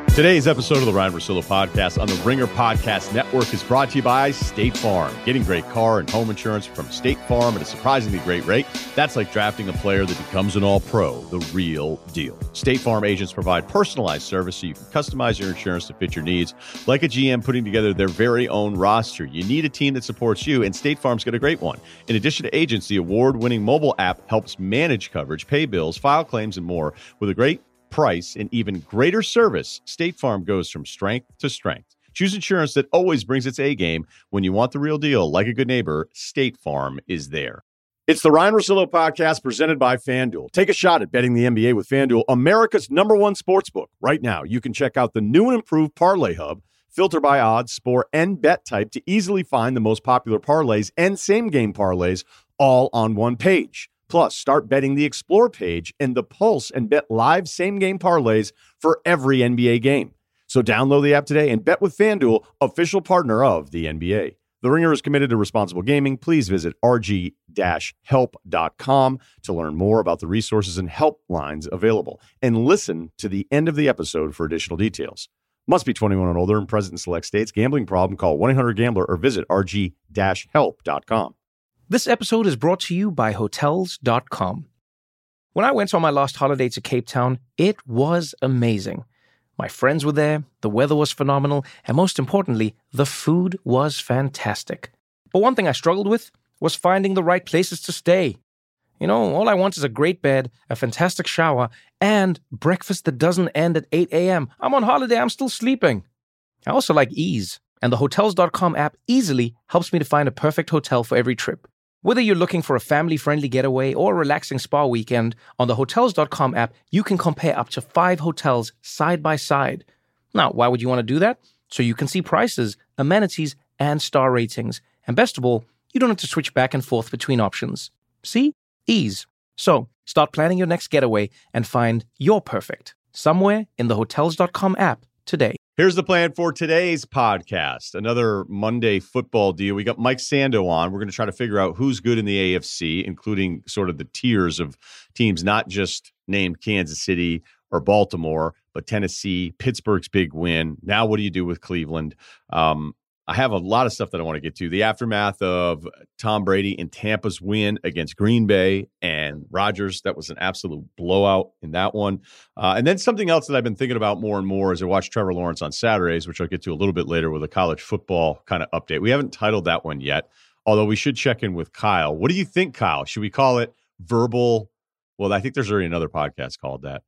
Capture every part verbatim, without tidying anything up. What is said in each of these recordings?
Today's episode of the Ryan Russillo Podcast on the Ringer Podcast Network is brought to you by State Farm. Getting great car and home insurance from State Farm at a surprisingly great rate. That's like drafting a player that becomes an all-pro, the real deal. State Farm agents provide personalized service so you can customize your insurance to fit your needs. Like a G M putting together their very own roster. You need a team that supports you, and State Farm's got a great one. In addition to agents, the award-winning mobile app helps manage coverage, pay bills, file claims, and more. With a great price and even greater service, State Farm goes from strength to strength. Choose insurance that always brings its A game. When you want the real deal, like a good neighbor, State Farm is there. It's the Ryan Russillo Podcast presented by FanDuel. Take a shot at betting the N B A with FanDuel, America's number one sportsbook. Right now, you can check out the new and improved Parlay Hub. Filter by odds, sport, and bet type to easily find the most popular parlays and same-game parlays all on one page. Plus, start betting the Explore page and the Pulse and bet live same-game parlays for every N B A game. So download the app today and bet with FanDuel, official partner of the N B A. The Ringer is committed to responsible gaming. Please visit r g dash help dot com to learn more about the resources and helplines available. And listen to the end of the episode for additional details. Must be twenty-one and older and present in select states. Gambling problem? Call one eight hundred gambler or visit r g dash help dot com. This episode is brought to you by Hotels dot com. When I went on my last holiday to Cape Town, it was amazing. My friends were there, the weather was phenomenal, and most importantly, the food was fantastic. But one thing I struggled with was finding the right places to stay. You know, all I want is a great bed, a fantastic shower, and breakfast that doesn't end at eight a.m. I'm on holiday, I'm still sleeping. I also like ease, and the Hotels dot com app easily helps me to find a perfect hotel for every trip. Whether you're looking for a family-friendly getaway or a relaxing spa weekend, on the Hotels dot com app, you can compare up to five hotels side by side. Now, why would you want to do that? So you can see prices, amenities, and star ratings. And best of all, you don't have to switch back and forth between options. See? Ease. So, start planning your next getaway and find your perfect somewhere in the Hotels dot com app today. Here's the plan for today's podcast. Another Monday football deal. We got Mike Sando on. We're going to try to figure out who's good in the A F C, including sort of the tiers of teams, not just named Kansas City or Baltimore, but Tennessee, Pittsburgh's big win. Now, what do you do with Cleveland? Um, I have a lot of stuff that I want to get to. The aftermath of Tom Brady and Tampa's win against Green Bay and Rodgers. That was an absolute blowout in that one. Uh, and then something else that I've been thinking about more and more as I watch Trevor Lawrence on Saturdays, which I'll get to a little bit later with a college football kind of update. We haven't titled that one yet, although we should check in with Kyle. What do you think, Kyle? Should we call it verbal? Well, I think there's already another podcast called that.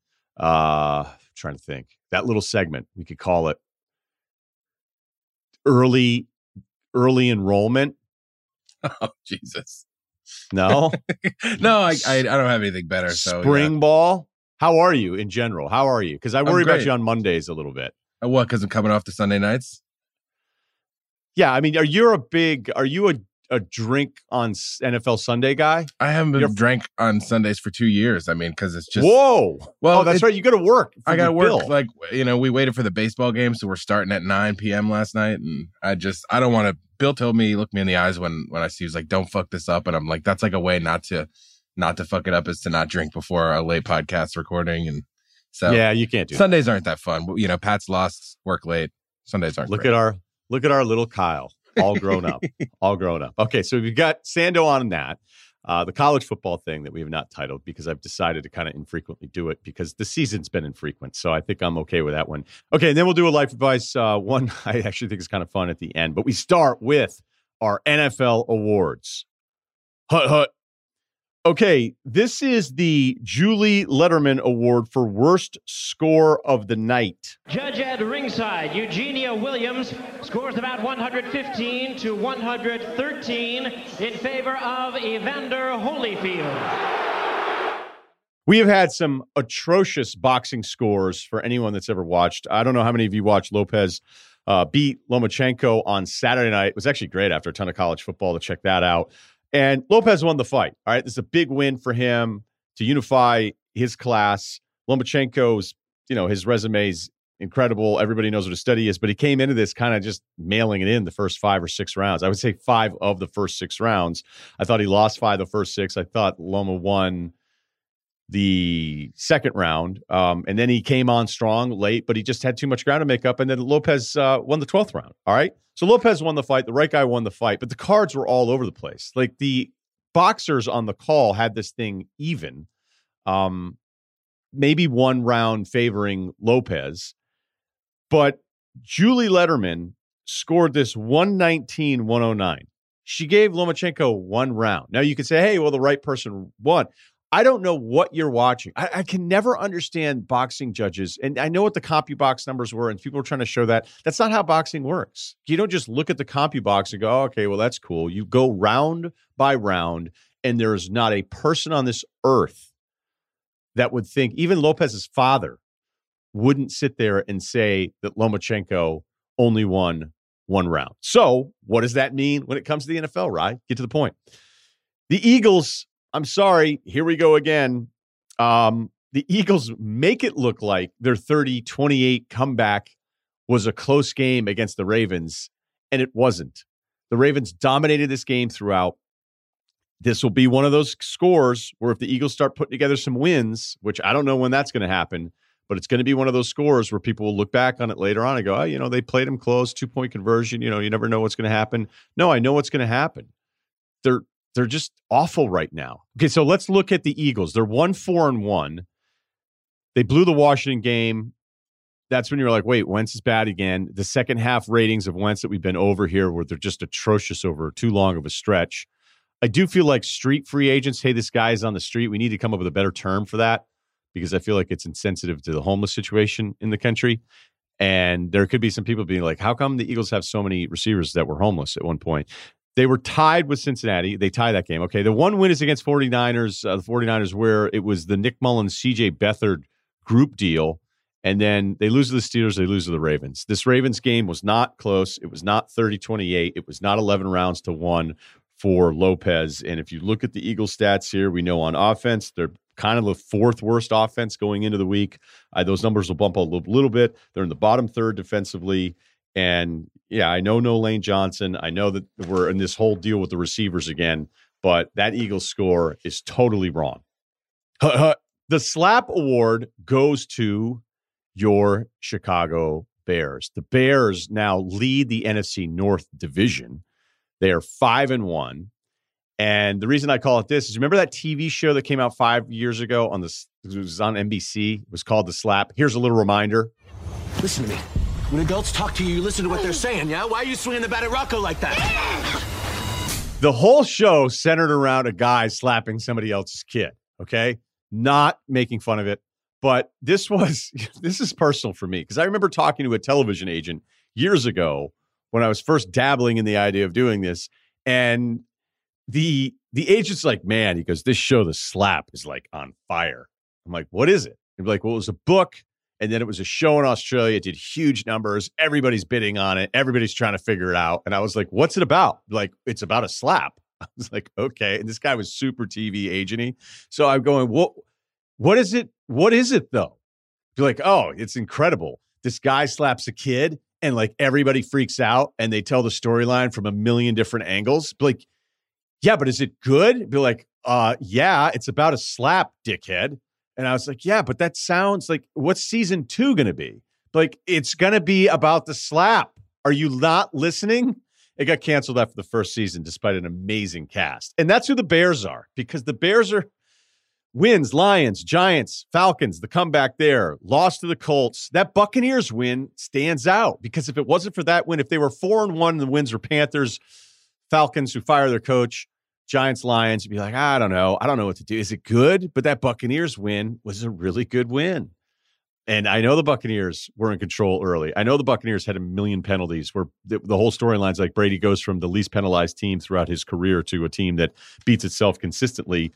Uh, I'm trying to think. That little segment, we could call it early early enrollment. Oh, Jesus. No? no, I, I I don't have anything better. So Spring yeah. ball. How are you in general? How are you? Because I worry about great. you on Mondays a little bit. Uh, What, because I'm coming off the Sunday nights? Yeah, I mean, are you a big, are you a, a drink on S- N F L Sunday guy? I haven't been You're- drank on Sundays for two years. I mean, because it's just... Whoa. Well, oh, that's it- right. You got to work. I got to work, bill. like, you know, we waited for the baseball game, so we're starting at nine p.m. last night, and I just, I don't want to... Bill told me, he looked me in the eyes when, when I see, he was like, don't fuck this up, and I'm like, that's like a way not to not to fuck it up, is to not drink before a late podcast recording, and so... Yeah, you can't do Sundays aren't that fun. You know, Pat's lost, work late. Sundays aren't that. Look great. at our, look at our little Kyle. All grown up. All grown up. Okay, so we've got Sando on that. Uh, the college football thing that we have not titled because I've decided to kind of infrequently do it because the season's been infrequent. So I think I'm okay with that one. Okay, and then we'll do a life advice. Uh, one I actually think is kind of fun at the end. But we start with our N F L awards. Hut, hut. Okay, this is the Julie Letterman Award for Worst Score of the Night. Judge at ringside, Eugenia Williams scores about one hundred fifteen to one hundred thirteen in favor of Evander Holyfield. We have had some atrocious boxing scores for anyone that's ever watched. I don't know how many of you watched Lopez uh, beat Lomachenko on Saturday night. It was actually great after a ton of college football to check that out. And Lopez won the fight. All right, this is a big win for him to unify his class. Lomachenko's, you know, his resume's incredible. Everybody knows what a study is, but he came into this kind of just mailing it in the first five or six rounds. I would say five of the first six rounds. I thought he lost five of the first six. I thought Loma won the second round. Um, and then he came on strong late, but he just had too much ground to make up. And then Lopez uh, won the twelfth round. All right. So Lopez won the fight. The right guy won the fight, but the cards were all over the place. Like the boxers on the call had this thing even, um, maybe one round favoring Lopez, but Julie Lederman scored this one nineteen one oh nine. She gave Lomachenko one round. Now you could say, hey, well, the right person won. I don't know what you're watching. I, I can never understand boxing judges. And I know what the CompuBox numbers were, and people are trying to show that. That's not how boxing works. You don't just look at the CompuBox and go, oh, okay, well, that's cool. You go round by round, and there's not a person on this earth that would think, even Lopez's father wouldn't sit there and say that Lomachenko only won one round. So what does that mean when it comes to the N F L, Rye? Get to the point. The Eagles, I'm sorry, here we go again. Um, the Eagles make it look like their thirty twenty-eight comeback was a close game against the Ravens, and it wasn't. The Ravens dominated this game throughout. This will be one of those scores where if the Eagles start putting together some wins, which I don't know when that's going to happen, but it's going to be one of those scores where people will look back on it later on and go, oh, you know, they played them close, two-point conversion. You know, you never know what's going to happen. No, I know what's going to happen. They're They're just awful right now. Okay, so let's look at the Eagles. They're one, four, and one. They blew the Washington game. That's when you're like, wait, Wentz is bad again. The second half ratings of Wentz that we've been over here where they're just atrocious over too long of a stretch. I do feel like street free agents, hey, this guy is on the street. We need to come up with a better term for that because I feel like it's insensitive to the homeless situation in the country. And there could be some people being like, how come the Eagles have so many receivers that were homeless at one point? They were tied with Cincinnati. They tie that game. Okay, the one win is against 49ers, uh, the 49ers, where it was the Nick Mullins, C J Beathard group deal. And then they lose to the Steelers. They lose to the Ravens. This Ravens game was not close. It was not thirty twenty-eight. It was not eleven rounds to one for Lopez. And if you look at the Eagles stats here, we know on offense, they're kind of the fourth worst offense going into the week. Uh, those numbers will bump a little, little bit. They're in the bottom third defensively. And yeah, I know no Lane Johnson. I know that we're in this whole deal with the receivers again, but that Eagles score is totally wrong. The Slap Award goes to your Chicago Bears. The Bears now lead the N F C North division. They are five and one. And the reason I call it this is remember that T V show that came out five years ago on this, it was on N B C. It was called The Slap. Here's a little reminder. Listen to me. When adults talk to you, you listen to what they're saying, yeah? Why are you swinging the bat at Rocco like that? The whole show centered around a guy slapping somebody else's kid, okay? Not making fun of it. But this was, this is personal for me because I remember talking to a television agent years ago when I was first dabbling in the idea of doing this. And the the agent's like, man, he goes, this show, The Slap, is like on fire. I'm like, what is it? He'd be like, well, it was a book. And then it was a show in Australia. It did huge numbers. Everybody's bidding on it. Everybody's trying to figure it out. And I was like, what's it about? Like, it's about a slap. I was like, okay. And this guy was super T V agenty. So I'm going, what, what is it? What is it though? You're like, oh, it's incredible. This guy slaps a kid and like everybody freaks out and they tell the storyline from a million different angles. Be like, yeah, but is it good? Be like, uh, yeah, it's about a slap, dickhead. And I was like, yeah, but that sounds like, what's season two going to be? Like, it's going to be about the slap. Are you not listening? It got canceled after the first season, despite an amazing cast. And that's who the Bears are, because the Bears are wins, Lions, Giants, Falcons, the comeback there, lost to the Colts. That Buccaneers win stands out because if it wasn't for that win, if they were four and one and the wins were Panthers, Falcons who fire their coach, Giants, Lions, you'd be like, I don't know. I don't know what to do. Is it good? But that Buccaneers win was a really good win. And I know the Buccaneers were in control early. I know the Buccaneers had a million penalties where the, the whole storyline's like Brady goes from the least penalized team throughout his career to a team that beats itself consistently.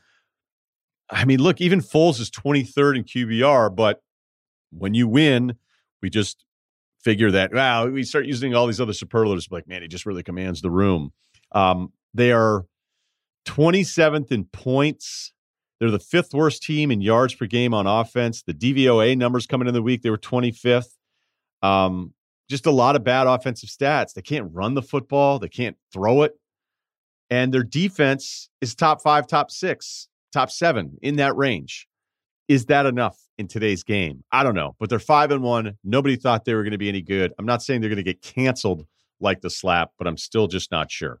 I mean, look, even Foles is twenty-third in Q B R, but when you win, we just figure that, wow, we start using all these other superlatives like, man, he just really commands the room. Um, they are twenty-seventh in points. They're the fifth worst team in yards per game on offense. The D V O A numbers coming in the week, they were twenty-fifth. Um, just a lot of bad offensive stats. They can't run the football. They can't throw it. And their defense is top five, top six, top seven in that range. Is that enough in today's game? I don't know, but they're five and one. Nobody thought they were going to be any good. I'm not saying they're going to get canceled like the slap, but I'm still just not sure.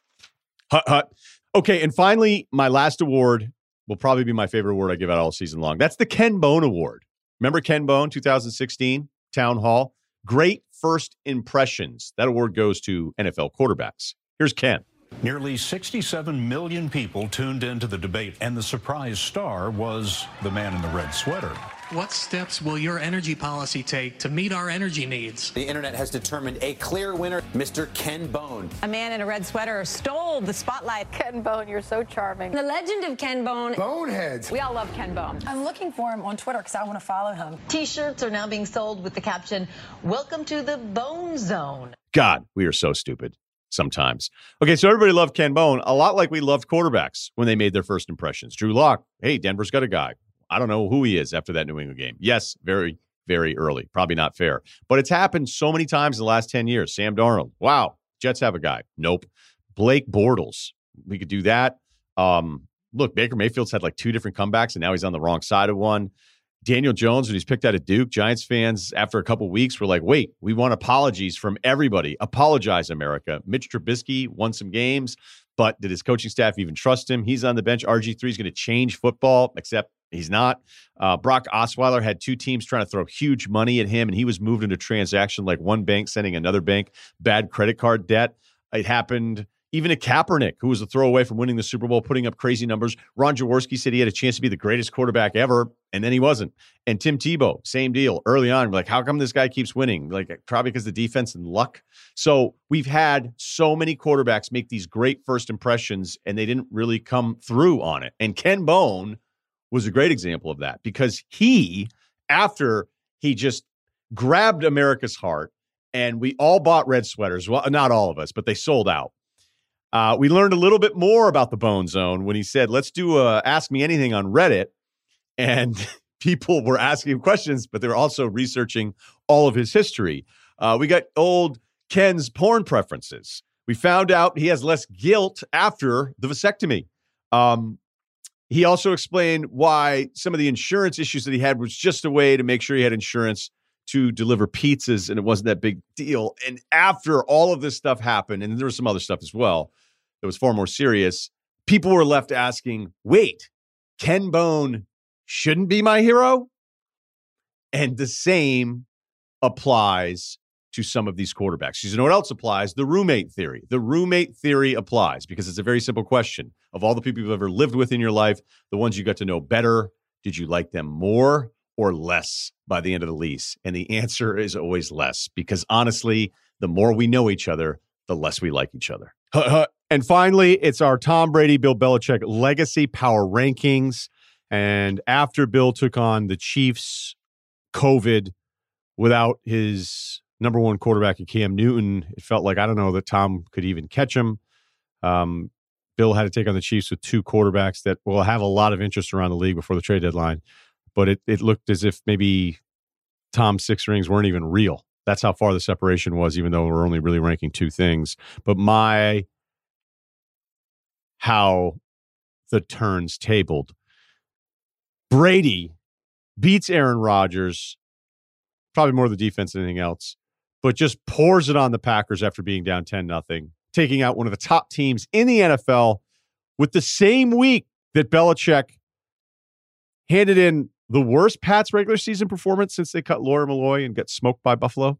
Hut, hut. Okay, and finally, my last award will probably be my favorite award I give out all season long. That's the Ken Bone Award. Remember Ken Bone, two thousand sixteen, Town Hall? Great first impressions. That award goes to N F L quarterbacks. Here's Ken. Nearly sixty-seven million people tuned into the debate, and the surprise star was the man in the red sweater. What steps will your energy policy take to meet our energy needs? The internet has determined a clear winner, Mister Ken Bone. A man in a red sweater stole the spotlight. Ken Bone, you're so charming. The legend of Ken Bone. Boneheads. We all love Ken Bone. I'm looking for him on Twitter because I want to follow him. T-shirts are now being sold with the caption, "Welcome to the Bone Zone." God, we are so stupid sometimes. Okay, so everybody loved Ken Bone, a lot like we loved quarterbacks when they made their first impressions. Drew Lock, hey, Denver's got a guy. I don't know who he is after that New England game. Yes, very, very early. Probably not fair. But it's happened so many times in the last ten years. Sam Darnold. Wow. Jets have a guy. Nope. Blake Bortles. We could do that. Um, look, Baker Mayfield's had like two different comebacks, and now he's on the wrong side of one. Daniel Jones, when he's picked out of Duke, Giants fans, after a couple weeks, were like, wait, we want apologies from everybody. Apologize, America. Mitch Trubisky won some games, but did his coaching staff even trust him? He's on the bench. R G three is going to change football, except he's not. Uh, Brock Osweiler had two teams trying to throw huge money at him, and he was moved into transaction like one bank sending another bank bad credit card debt. It happened even to Kaepernick, who was a throwaway from winning the Super Bowl, putting up crazy numbers. Ron Jaworski said he had a chance to be the greatest quarterback ever, and then he wasn't. And Tim Tebow, same deal. Early on, we're like, how come this guy keeps winning? Like, probably because the defense and luck. So we've had so many quarterbacks make these great first impressions, and they didn't really come through on it. And Ken Bone was a great example of that, because he, after he just grabbed America's heart, and we all bought red sweaters. Well, not all of us, but they sold out. Uh, we learned a little bit more about the Bone Zone when he said, let's do a Ask Me Anything on Reddit. And people were asking him questions, but they were also researching all of his history. Uh, we got old Ken's porn preferences. We found out he has less guilt after the vasectomy. Um, he also explained why some of the insurance issues that he had was just a way to make sure he had insurance to deliver pizzas, and it wasn't that big deal. And after all of this stuff happened, and there was some other stuff as well that was far more serious, people were left asking, wait, Ken Bone shouldn't be my hero? And the same applies to some of these quarterbacks. You know what else applies? The roommate theory. The roommate theory applies because it's a very simple question. Of all the people you've ever lived with in your life, the ones you got to know better, did you like them more or less by the end of the lease? And the answer is always less, because honestly, the more we know each other, the less we like each other. And finally, it's our Tom Brady, Bill Belichick legacy power rankings. And after Bill took on the Chiefs, COVID, without his number one quarterback in Cam Newton, it felt like, I don't know, that Tom could even catch him. Um, Bill had to take on the Chiefs with two quarterbacks that will have a lot of interest around the league before the trade deadline. But it, it looked as if maybe Tom's six rings weren't even real. That's how far the separation was, even though we're only really ranking two things. But my, how the turns tabled. Brady beats Aaron Rodgers, probably more the defense than anything else, but just pours it on the Packers after being down ten nothing, taking out one of the top teams in the N F L with the same week that Belichick handed in the worst Pats regular season performance since they cut Lawyer Malloy and got smoked by Buffalo.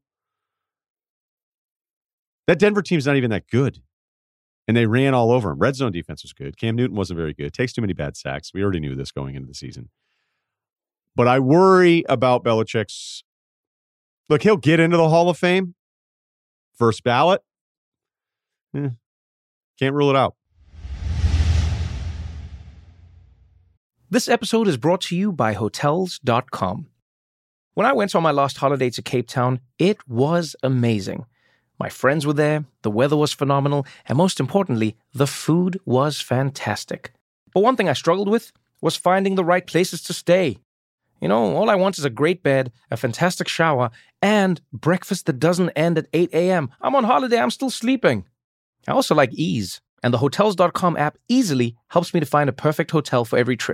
That Denver team's not even that good. And they ran all over him. Red zone defense was good. Cam Newton wasn't very good. Takes too many bad sacks. We already knew this going into the season. But I worry about Belichick's... Look, he'll get into the Hall of Fame. First ballot. Eh, can't rule it out. This episode is brought to you by Hotels dot com. When I went on my last holiday to Cape Town, it was amazing. My friends were there, the weather was phenomenal, and most importantly, the food was fantastic. But one thing I struggled with was finding the right places to stay. You know, all I want is a great bed, a fantastic shower, and breakfast that doesn't end at eight a.m. I'm on holiday, I'm still sleeping. I also like ease, and the Hotels dot com app easily helps me to find a perfect hotel for every trip.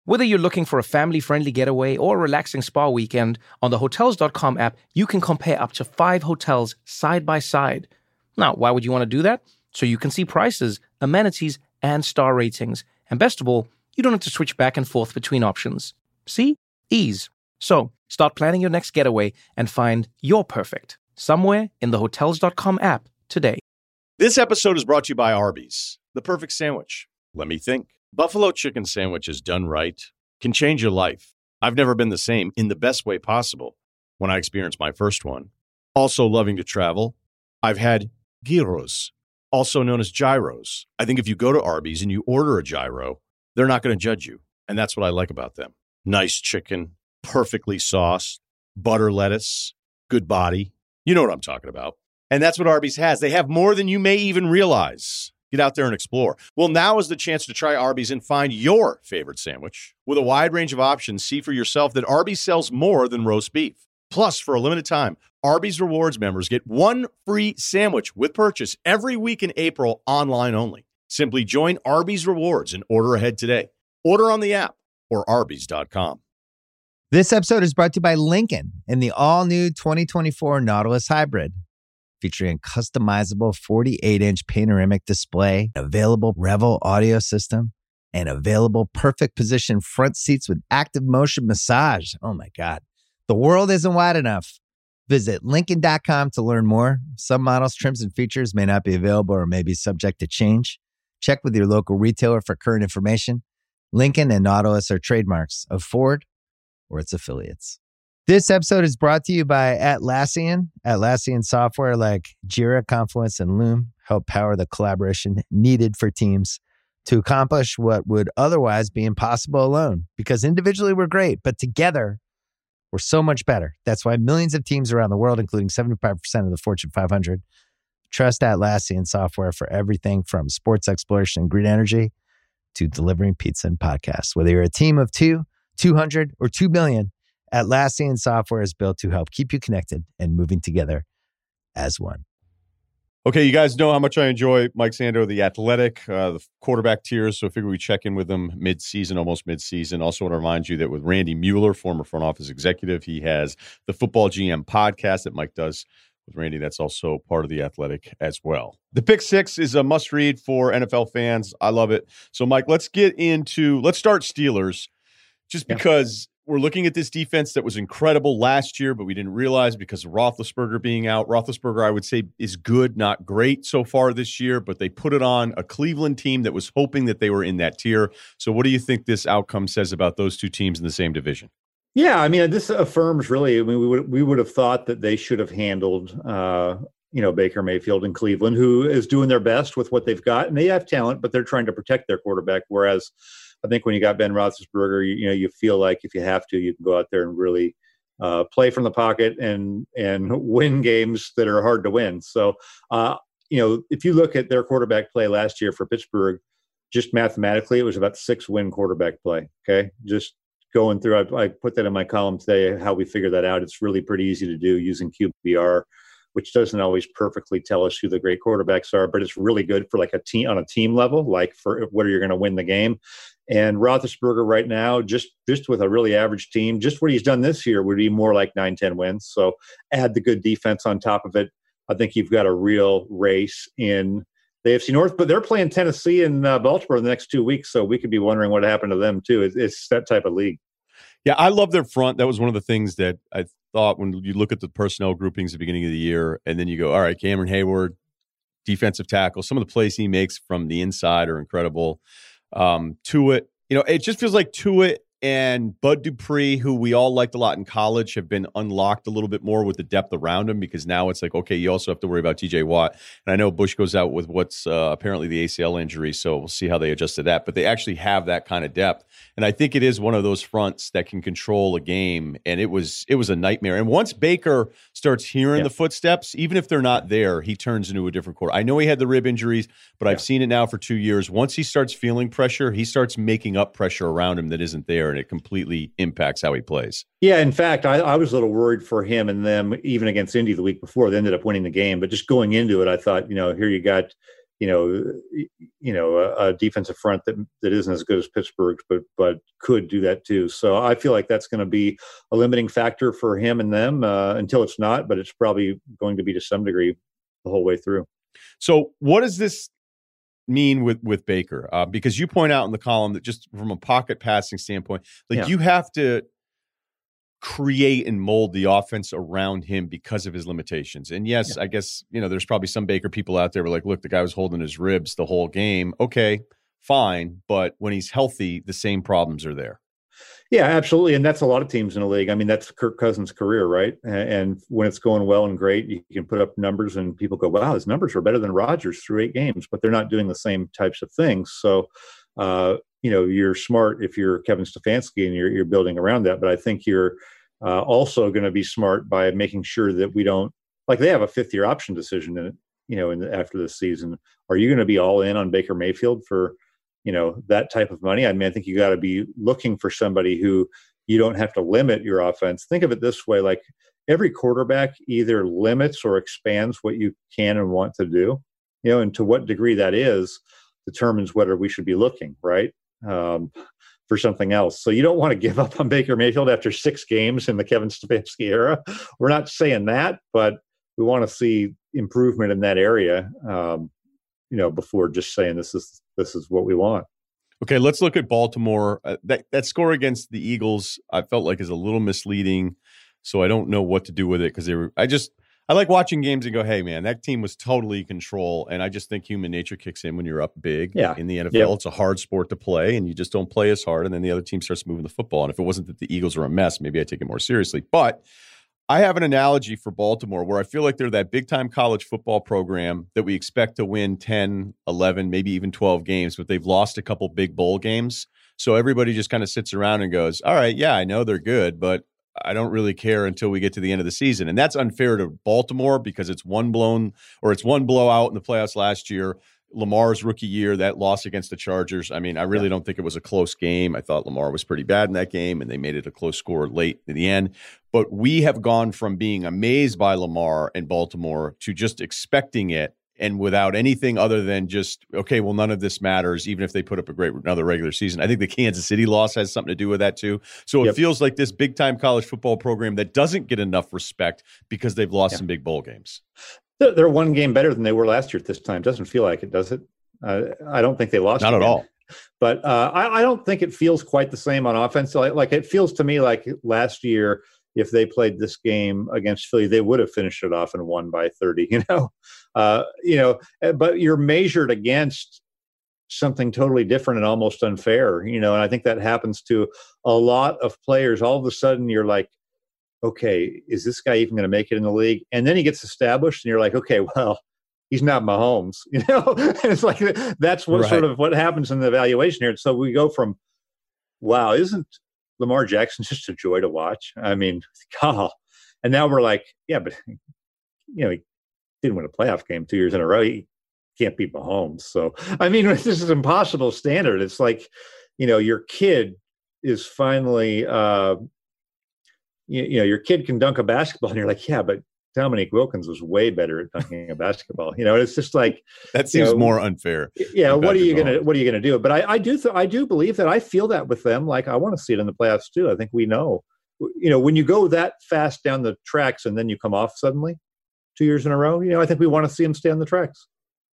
Whether you're looking for a family-friendly getaway or a relaxing spa weekend, on the Hotels dot com app, you can compare up to five hotels side by side. Now, why would you want to do that? So you can see prices, amenities, and star ratings. And best of all, you don't have to switch back and forth between options. See? Ease. So, start planning your next getaway and find your perfect somewhere in the Hotels dot com app today. This episode is brought to you by Arby's, the perfect sandwich. Let me think. Buffalo chicken sandwiches done right can change your life. I've never been the same in the best way possible when I experienced my first one. Also loving to travel, I've had gyros, also known as gyros. I think if you go to Arby's and you order a gyro, they're not going to judge you. And that's what I like about them. Nice chicken, perfectly sauced, butter lettuce, good body. You know what I'm talking about. And that's what Arby's has. They have more than you may even realize. Get out there and explore. Well, now is the chance to try Arby's and find your favorite sandwich. With a wide range of options, see for yourself that Arby's sells more than roast beef. Plus, for a limited time, Arby's Rewards members get one free sandwich with purchase every week in April, online only. Simply join Arby's Rewards and order ahead today. Order on the app or Arby's dot com. This episode is brought to you by Lincoln and the all-new twenty twenty-four Nautilus Hybrid. Featuring a customizable forty-eight inch panoramic display, available Revel audio system, and available perfect position front seats with active motion massage. Oh my God. The world isn't wide enough. Visit Lincoln dot com to learn more. Some models, trims, and features may not be available or may be subject to change. Check with your local retailer for current information. Lincoln and Nautilus are trademarks of Ford or its affiliates. This episode is brought to you by Atlassian. Atlassian software like Jira, Confluence, and Loom help power the collaboration needed for teams to accomplish what would otherwise be impossible alone. Because individually we're great, but together we're so much better. That's why millions of teams around the world, including seventy-five percent of the Fortune five hundred, trust Atlassian software for everything from sports exploration and green energy to delivering pizza and podcasts. Whether you're a team of two, two hundred, or two billion, Atlassian software is built to help keep you connected and moving together as one. Okay, you guys know how much I enjoy Mike Sando, the Athletic, uh, the quarterback tiers, so I figure we check in with him mid-season, almost mid-season. Also want to remind you that with Randy Mueller, former front office executive, he has the Football G M podcast that Mike does with Randy. That's also part of the Athletic as well. The Pick Six is a must-read for N F L fans. I love it. So, Mike, let's get into – let's start Steelers just because – we're looking at this defense that was incredible last year, but we didn't realize because of Roethlisberger being out. Roethlisberger, I would say, is good, not great so far this year, but they put it on a Cleveland team that was hoping that they were in that tier. So what do you think this outcome says about those two teams in the same division? Yeah, I mean, this affirms really, I mean, we would, we would have thought that they should have handled, uh, you know, Baker Mayfield in Cleveland, who is doing their best with what they've got. And they have talent, but they're trying to protect their quarterback, whereas I think when you got Ben Roethlisberger, you, you know, you feel like if you have to, you can go out there and really uh, play from the pocket and and win games that are hard to win. So, uh, you know, if you look at their quarterback play last year for Pittsburgh, just mathematically, it was about six win quarterback play. Okay, just going through, I, I put that in my column today. How we figure that out? It's really pretty easy to do using Q B R, which doesn't always perfectly tell us who the great quarterbacks are, but it's really good for like a team on a team level, like for whether you're going to win the game. And Roethlisberger right now, just just with a really average team, just what he's done this year would be more like nine, ten wins. So add the good defense on top of it. I think you've got a real race in the A F C North, but they're playing Tennessee and uh, Baltimore in the next two weeks. So we could be wondering what happened to them too. It's, it's that type of league. Yeah, I love their front. That was one of the things that I thought when you look at the personnel groupings at the beginning of the year, and then you go, all right, Cameron Hayward, defensive tackle. Some of the plays he makes from the inside are incredible. Um, Tuitt, you know, it just feels like Tuitt and Bud Dupree, who we all liked a lot in college, have been unlocked a little bit more with the depth around him, because now it's like, okay, you also have to worry about T J Watt. And I know Bush goes out with what's uh, apparently the A C L injury, so we'll see how they adjust to that. But they actually have that kind of depth. And I think it is one of those fronts that can control a game. And it was it was a nightmare. And once Baker starts hearing yeah. the footsteps, even if they're not there, he turns into a different quarter. I know he had the rib injuries, but yeah. I've seen it now for two years. Once he starts feeling pressure, he starts making up pressure around him that isn't there, and it completely impacts how he plays. Yeah, in fact, I, I was a little worried for him and them, even against Indy the week before. They ended up winning the game. But just going into it, I thought, you know, here you got you know, you know, a, a defensive front that that isn't as good as Pittsburgh's, but but could do that too. So I feel like that's going to be a limiting factor for him and them uh, until it's not, but it's probably going to be to some degree the whole way through. So what does this mean with with Baker? Uh, because you point out in the column that just from a pocket passing standpoint, like Yeah. you have to create and mold the offense around him because of his limitations. And yes, yeah. I guess, you know, there's probably some Baker people out there who are like, look, the guy was holding his ribs the whole game. Okay, fine. But when he's healthy, the same problems are there. Yeah, absolutely. And that's a lot of teams in the league. I mean, that's Kirk Cousins' career, right? And when it's going well and great, you can put up numbers and people go, wow, his numbers are better than Rodgers through eight games, but they're not doing the same types of things. So, uh, you know, you're smart if you're Kevin Stefanski and you're, you're building around that. But I think you're uh, also going to be smart by making sure that we don't, like they have a fifth year option decision in it, you know, in the, after this season. Are you going to be all in on Baker Mayfield for, you know, that type of money? I mean, I think you got to be looking for somebody who you don't have to limit your offense. Think of it this way, like every quarterback either limits or expands what you can and want to do, you know, and to what degree that is determines whether we should be looking, right, um, for something else. So you don't want to give up on Baker Mayfield after six games in the Kevin Stefanski era. We're not saying that, but we want to see improvement in that area, um, you know, before just saying this is this is what we want. Okay, let's look at Baltimore. Uh, that that score against the Eagles, I felt like is a little misleading, so I don't know what to do with it because they were. I just I like watching games and go, hey man, that team was totally in control, and I just think human nature kicks in when you're up big. Yeah. In the N F L, yeah. It's a hard sport to play, and you just don't play as hard, and then the other team starts moving the football. And if it wasn't that the Eagles are a mess, maybe I take it more seriously. But I have an analogy for Baltimore where I feel like they're that big-time college football program that we expect to win ten, eleven, maybe even twelve games, but they've lost a couple big bowl games. So everybody just kind of sits around and goes, all right, yeah, I know they're good, but I don't really care until we get to the end of the season. And that's unfair to Baltimore because it's one blown or it's one blowout in the playoffs last year. Lamar's rookie year, that loss against the Chargers. I mean, I really yeah. don't think it was a close game. I thought Lamar was pretty bad in that game, and they made it a close score late in the end. But we have gone from being amazed by Lamar in Baltimore to just expecting it and without anything other than just, okay, well, none of this matters, even if they put up a great another regular season. I think the Kansas City loss has something to do with that too. So it yep. feels like this big-time college football program that doesn't get enough respect because they've lost yeah. some big bowl games. They're one game better than they were last year at this time. Doesn't feel like it, does it? Uh, I don't think they lost. Not again. at all. But uh, I, I don't think it feels quite the same on offense. Like, like it feels to me like last year, if they played this game against Philly, they would have finished it off and won by thirty. You know, uh, you know. But you're measured against something totally different and almost unfair. You know, and I think that happens to a lot of players. All of a sudden, you're like, okay, is this guy even going to make it in the league? And then he gets established and you're like, okay, well, he's not Mahomes, you know? And it's like, that's what right. sort of what happens in the evaluation here. So we go from, wow, isn't Lamar Jackson just a joy to watch? I mean, God. And now we're like, yeah, but, you know, he didn't win a playoff game two years in a row. He can't beat Mahomes. So, I mean, this is an impossible standard. It's like, you know, your kid is finally, uh, You, you know, your kid can dunk a basketball, and you're like, yeah, but Dominique Wilkins was way better at dunking a basketball. You know, it's just like that seems you know, more unfair. Yeah, what are you gonna what are you gonna do? But I, I do th- I do believe that I feel that with them. Like I want to see it in the playoffs too. I think we know, you know, when you go that fast down the tracks and then you come off suddenly two years in a row. You know, I think we want to see them stay on the tracks.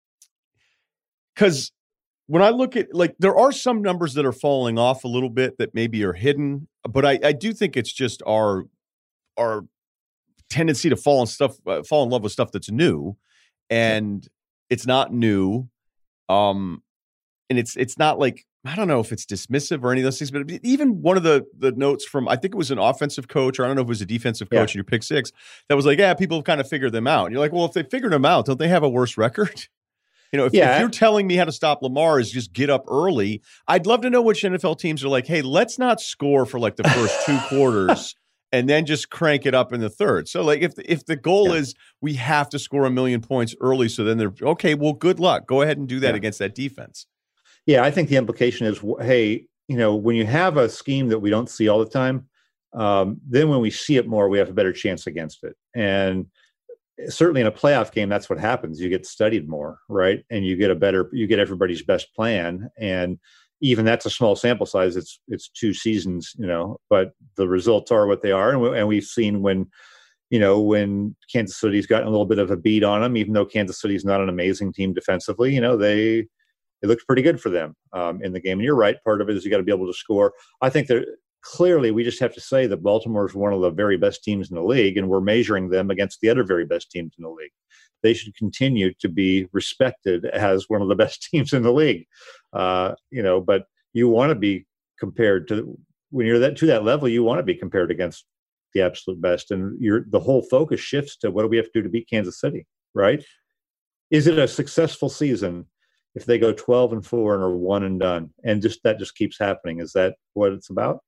Because when I look at, like, there are some numbers that are falling off a little bit that maybe are hidden, but I, I do think it's just our our tendency to fall in stuff, uh, fall in love with stuff that's new, and it's not new, um, and it's it's not like, I don't know if it's dismissive or any of those things, but even one of the the notes from, I think it was an offensive coach, or I don't know if it was a defensive coach yeah. in your pick six, that was like, yeah, people have kind of figured them out. And you're like, well, if they figured them out, don't they have a worse record? You know, if, yeah. if you're telling me how to stop Lamar is just get up early, I'd love to know which N F L teams are like, hey, let's not score for like the first two quarters and then just crank it up in the third. So like if if the goal yeah. is we have to score a million points early, so then they're okay, well, good luck. Go ahead and do that yeah. against that defense. Yeah, I think the implication is, hey, you know, when you have a scheme that we don't see all the time, um, then when we see it more, we have a better chance against it. And certainly in a playoff game, that's what happens. You get studied more, right? And you get a better, you get everybody's best plan. And even that's a small sample size. It's, it's two seasons, you know, but the results are what they are. And, we, and we've seen when, you know, when Kansas City's gotten a little bit of a beat on them, even though Kansas City's not an amazing team defensively, you know, they, it looked pretty good for them um, in the game. And you're right. Part of it is you got to be able to score. I think that clearly we just have to say that Baltimore is one of the very best teams in the league, and we're measuring them against the other very best teams in the league. They should continue to be respected as one of the best teams in the league. Uh, you know, but you want to be compared to, when you're that to that level, you want to be compared against the absolute best. And you're, the whole focus shifts to what do we have to do to beat Kansas City, right? Is it a successful season if they go twelve and four and are one and done, and just that just keeps happening? Is that what it's about?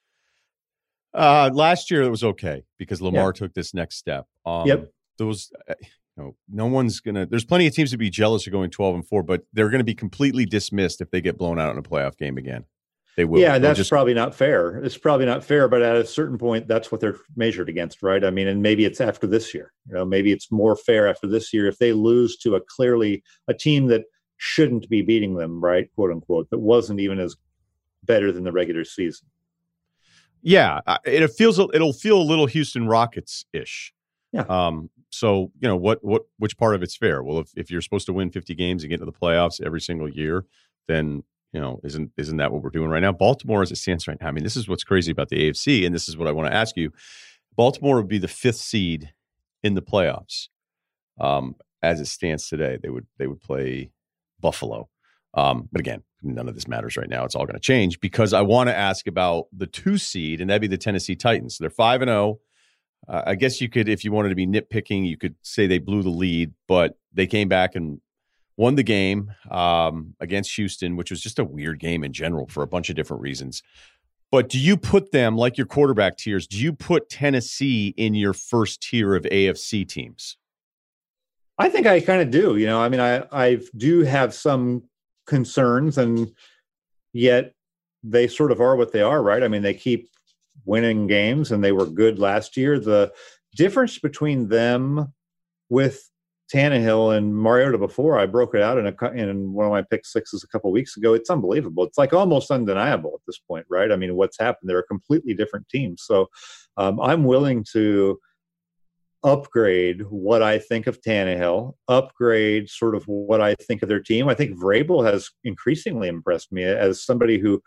Uh, last year it was okay because Lamar Yeah. took this next step. Um, Yep. Those, uh, you know, no one's gonna. There's plenty of teams to be jealous of going twelve and four, but they're going to be completely dismissed if they get blown out in a playoff game again. They will. Yeah, They'll that's just, probably not fair. It's probably not fair, but at a certain point, that's what they're measured against, right? I mean, and maybe it's after this year. You know, maybe it's more fair after this year if they lose to a clearly a team that shouldn't be beating them, right? "Quote unquote," that wasn't even as better than the regular season. Yeah, uh, it feels it'll feel a little Houston Rockets ish. Yeah. Um. So you know what what which part of it's fair? Well, if if you're supposed to win fifty games and get to the playoffs every single year, then you know isn't isn't that what we're doing right now? Baltimore, as it stands right now, I mean, this is what's crazy about the A F C, and this is what I want to ask you. Baltimore would be the fifth seed in the playoffs, um, as it stands today. They would they would play Buffalo. Um, but again, none of this matters right now. It's all going to change because I want to ask about the two seed, and that'd be the Tennessee Titans. So they're five and zero. Uh, I guess you could, if you wanted to be nitpicking, you could say they blew the lead, but they came back and won the game um, against Houston, which was just a weird game in general for a bunch of different reasons. But do you put them, like your quarterback tiers, do you put Tennessee in your first tier of A F C teams? I think I kind of do. You know, I mean, I I do have some concerns, and yet they sort of are what they are, right? I mean, they keep winning games, and they were good last year. The difference between them with Tannehill and Mariota before, I broke it out in a in one of my pick sixes a couple of weeks ago. It's unbelievable. It's like almost undeniable at this point, right? I mean, what's happened? They're a completely different team. So um, I'm willing to upgrade what I think of Tannehill, upgrade sort of what I think of their team. I think Vrabel has increasingly impressed me as somebody who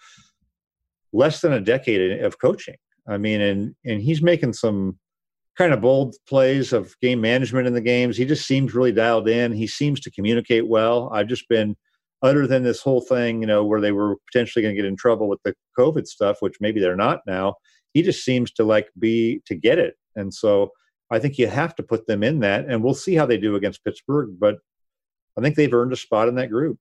less than a decade of coaching. I mean, and and he's making some kind of bold plays of game management in the games. He just seems really dialed in. He seems to communicate well. I've just been, other than this whole thing, you know, where they were potentially going to get in trouble with the COVID stuff, which maybe they're not now, he just seems to like be, to get it. And so I think you have to put them in that, and we'll see how they do against Pittsburgh, but I think they've earned a spot in that group.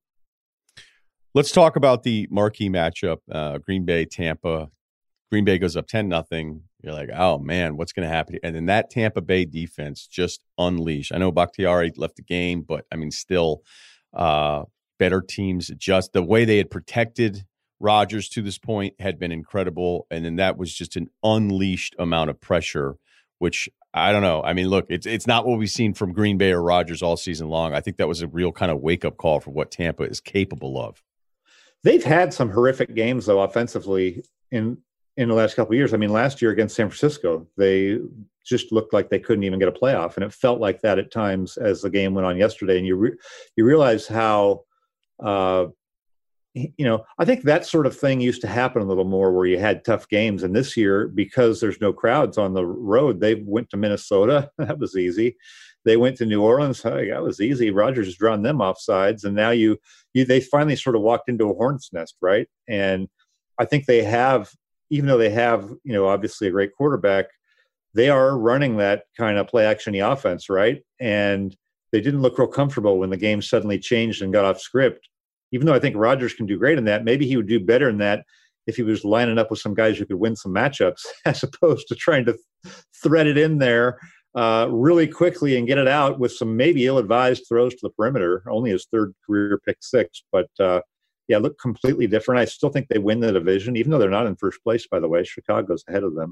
Let's talk about the marquee matchup, uh, Green Bay, Tampa. Green Bay goes up ten nothing. You're like, oh, man, what's going to happen? And then that Tampa Bay defense just unleashed. I know Bakhtiari left the game, but, I mean, still uh, better teams. Just the way they had protected Rodgers to this point had been incredible, and then that was just an unleashed amount of pressure, which I don't know. I mean, look, it's it's not what we've seen from Green Bay or Rodgers all season long. I think that was a real kind of wake-up call for what Tampa is capable of. They've had some horrific games, though, offensively in in the last couple of years. I mean, last year against San Francisco, they just looked like they couldn't even get a playoff, and it felt like that at times as the game went on yesterday. And you re- you realize how, uh, you know, I think that sort of thing used to happen a little more where you had tough games. And this year, because there's no crowds on the road, they went to Minnesota. That was easy. They went to New Orleans. Hey, that was easy. Rodgers has drawn them off sides. And now you, you, they finally sort of walked into a hornet's nest, right? And I think they have, even though they have, you know, obviously a great quarterback, they are running that kind of play action-y offense, right? And they didn't look real comfortable when the game suddenly changed and got off script. Even though I think Rodgers can do great in that, maybe he would do better in that if he was lining up with some guys who could win some matchups, as opposed to trying to thread it in there uh, really quickly and get it out with some maybe ill-advised throws to the perimeter. Only his third career pick six, but uh, yeah, look completely different. I still think they win the division, even though they're not in first place, by the way. Chicago's ahead of them.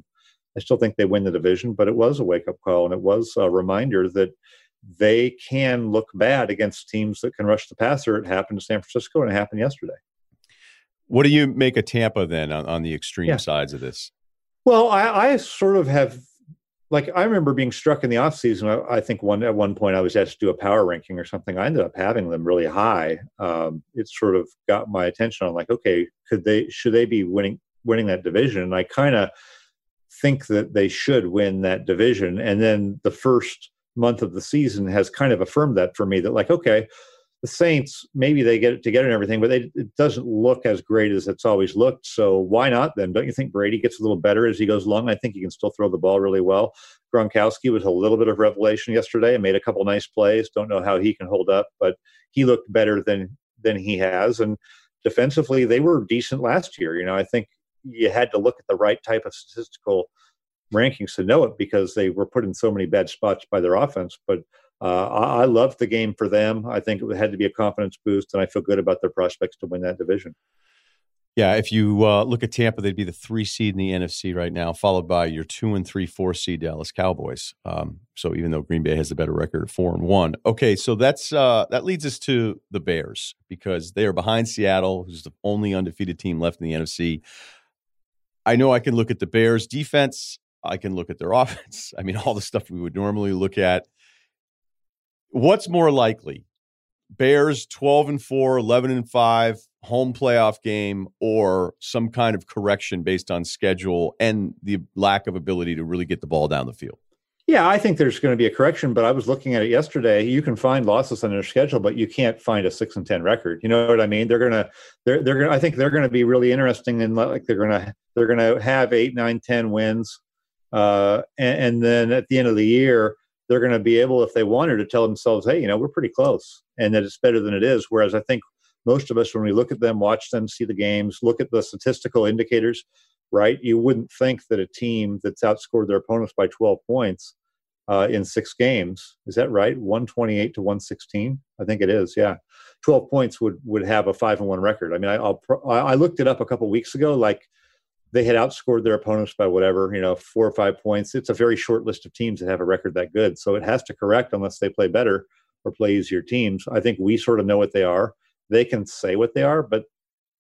I still think they win the division, but it was a wake-up call, and it was a reminder that they can look bad against teams that can rush the passer. It happened to San Francisco, and it happened yesterday. What do you make of Tampa then on, on the extreme Yeah. sides of this? Well, I, I sort of have, like, I remember being struck in the offseason. I, I think one at one point I was asked to do a power ranking or something. I ended up having them really high. Um, it sort of got my attention on, like, okay, could they, should they be winning winning that division? And I kind of think that they should win that division. And then the first month of the season has kind of affirmed that for me, that, like, okay, the Saints, maybe they get it together and everything, but they, it doesn't look as great as it's always looked. So why not then? Don't you think Brady gets a little better as he goes along? I think he can still throw the ball really well. Gronkowski was a little bit of revelation yesterday and made a couple nice plays. Don't know how he can hold up, but he looked better than than he has. And defensively, they were decent last year. You know, I think you had to look at the right type of statistical rankings to know it, because they were put in so many bad spots by their offense. But uh, I, I loved the game for them. I think it had to be a confidence boost, and I feel good about their prospects to win that division. Yeah, if you uh, look at Tampa, they'd be the three seed in the N F C right now, followed by your two and three, four seed Dallas Cowboys. Um, so even though Green Bay has a better record of four and one, okay, so that's uh, that leads us to the Bears, because they are behind Seattle, who's the only undefeated team left in the N F C. I know I can look at the Bears defense. I can look at their offense. I mean, all the stuff we would normally look at. What's more likely? Bears twelve and four, eleven and five, home playoff game, or some kind of correction based on schedule and the lack of ability to really get the ball down the field? Yeah, I think there's going to be a correction, but I was looking at it yesterday. You can find losses on their schedule, but you can't find a six and ten record. You know what I mean? They're gonna, they're they're gonna. I think they're going to be really interesting, and like they're gonna they're going to have eight, nine, ten wins, uh, and, and then at the end of the year, they're going to be able, if they wanted, to tell themselves, hey, you know, we're pretty close, and that it's better than it is. Whereas I think most of us, when we look at them, watch them, see the games, look at the statistical indicators, right? You wouldn't think that a team that's outscored their opponents by twelve points uh, in six games, is that right? one twenty-eight to one sixteen? I think it is, yeah. twelve points would, would have a five and one record. I mean, I, I'll, I looked it up a couple weeks ago, like they had outscored their opponents by whatever, you know, four or five points. It's a very short list of teams that have a record that good. So it has to correct unless they play better or play easier teams. I think we sort of know what they are. They can say what they are, but,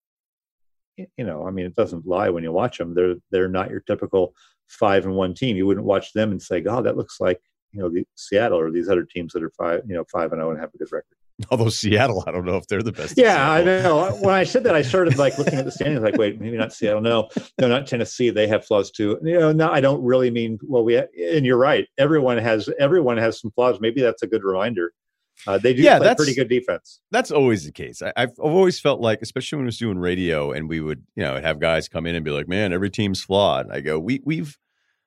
you know, I mean, it doesn't lie when you watch them. They're they're not your typical five and one team. You wouldn't watch them and say, God, that looks like, you know, the Seattle or these other teams that are five, you know, five and zero and have a good record. Although Seattle, I don't know if they're the best. Yeah, I know. When I said that, I started like looking at the standings, like, wait, maybe not Seattle. No, no, not Tennessee. They have flaws too. You know, no, I don't really mean. Well, we have, and you're right. Everyone has everyone has some flaws. Maybe that's a good reminder. Uh, they do yeah, play that's pretty good defense. That's always the case. I, I've always felt like, especially when I was doing radio, and we would, you know, have guys come in and be like, "Man, every team's flawed." I go, "We we've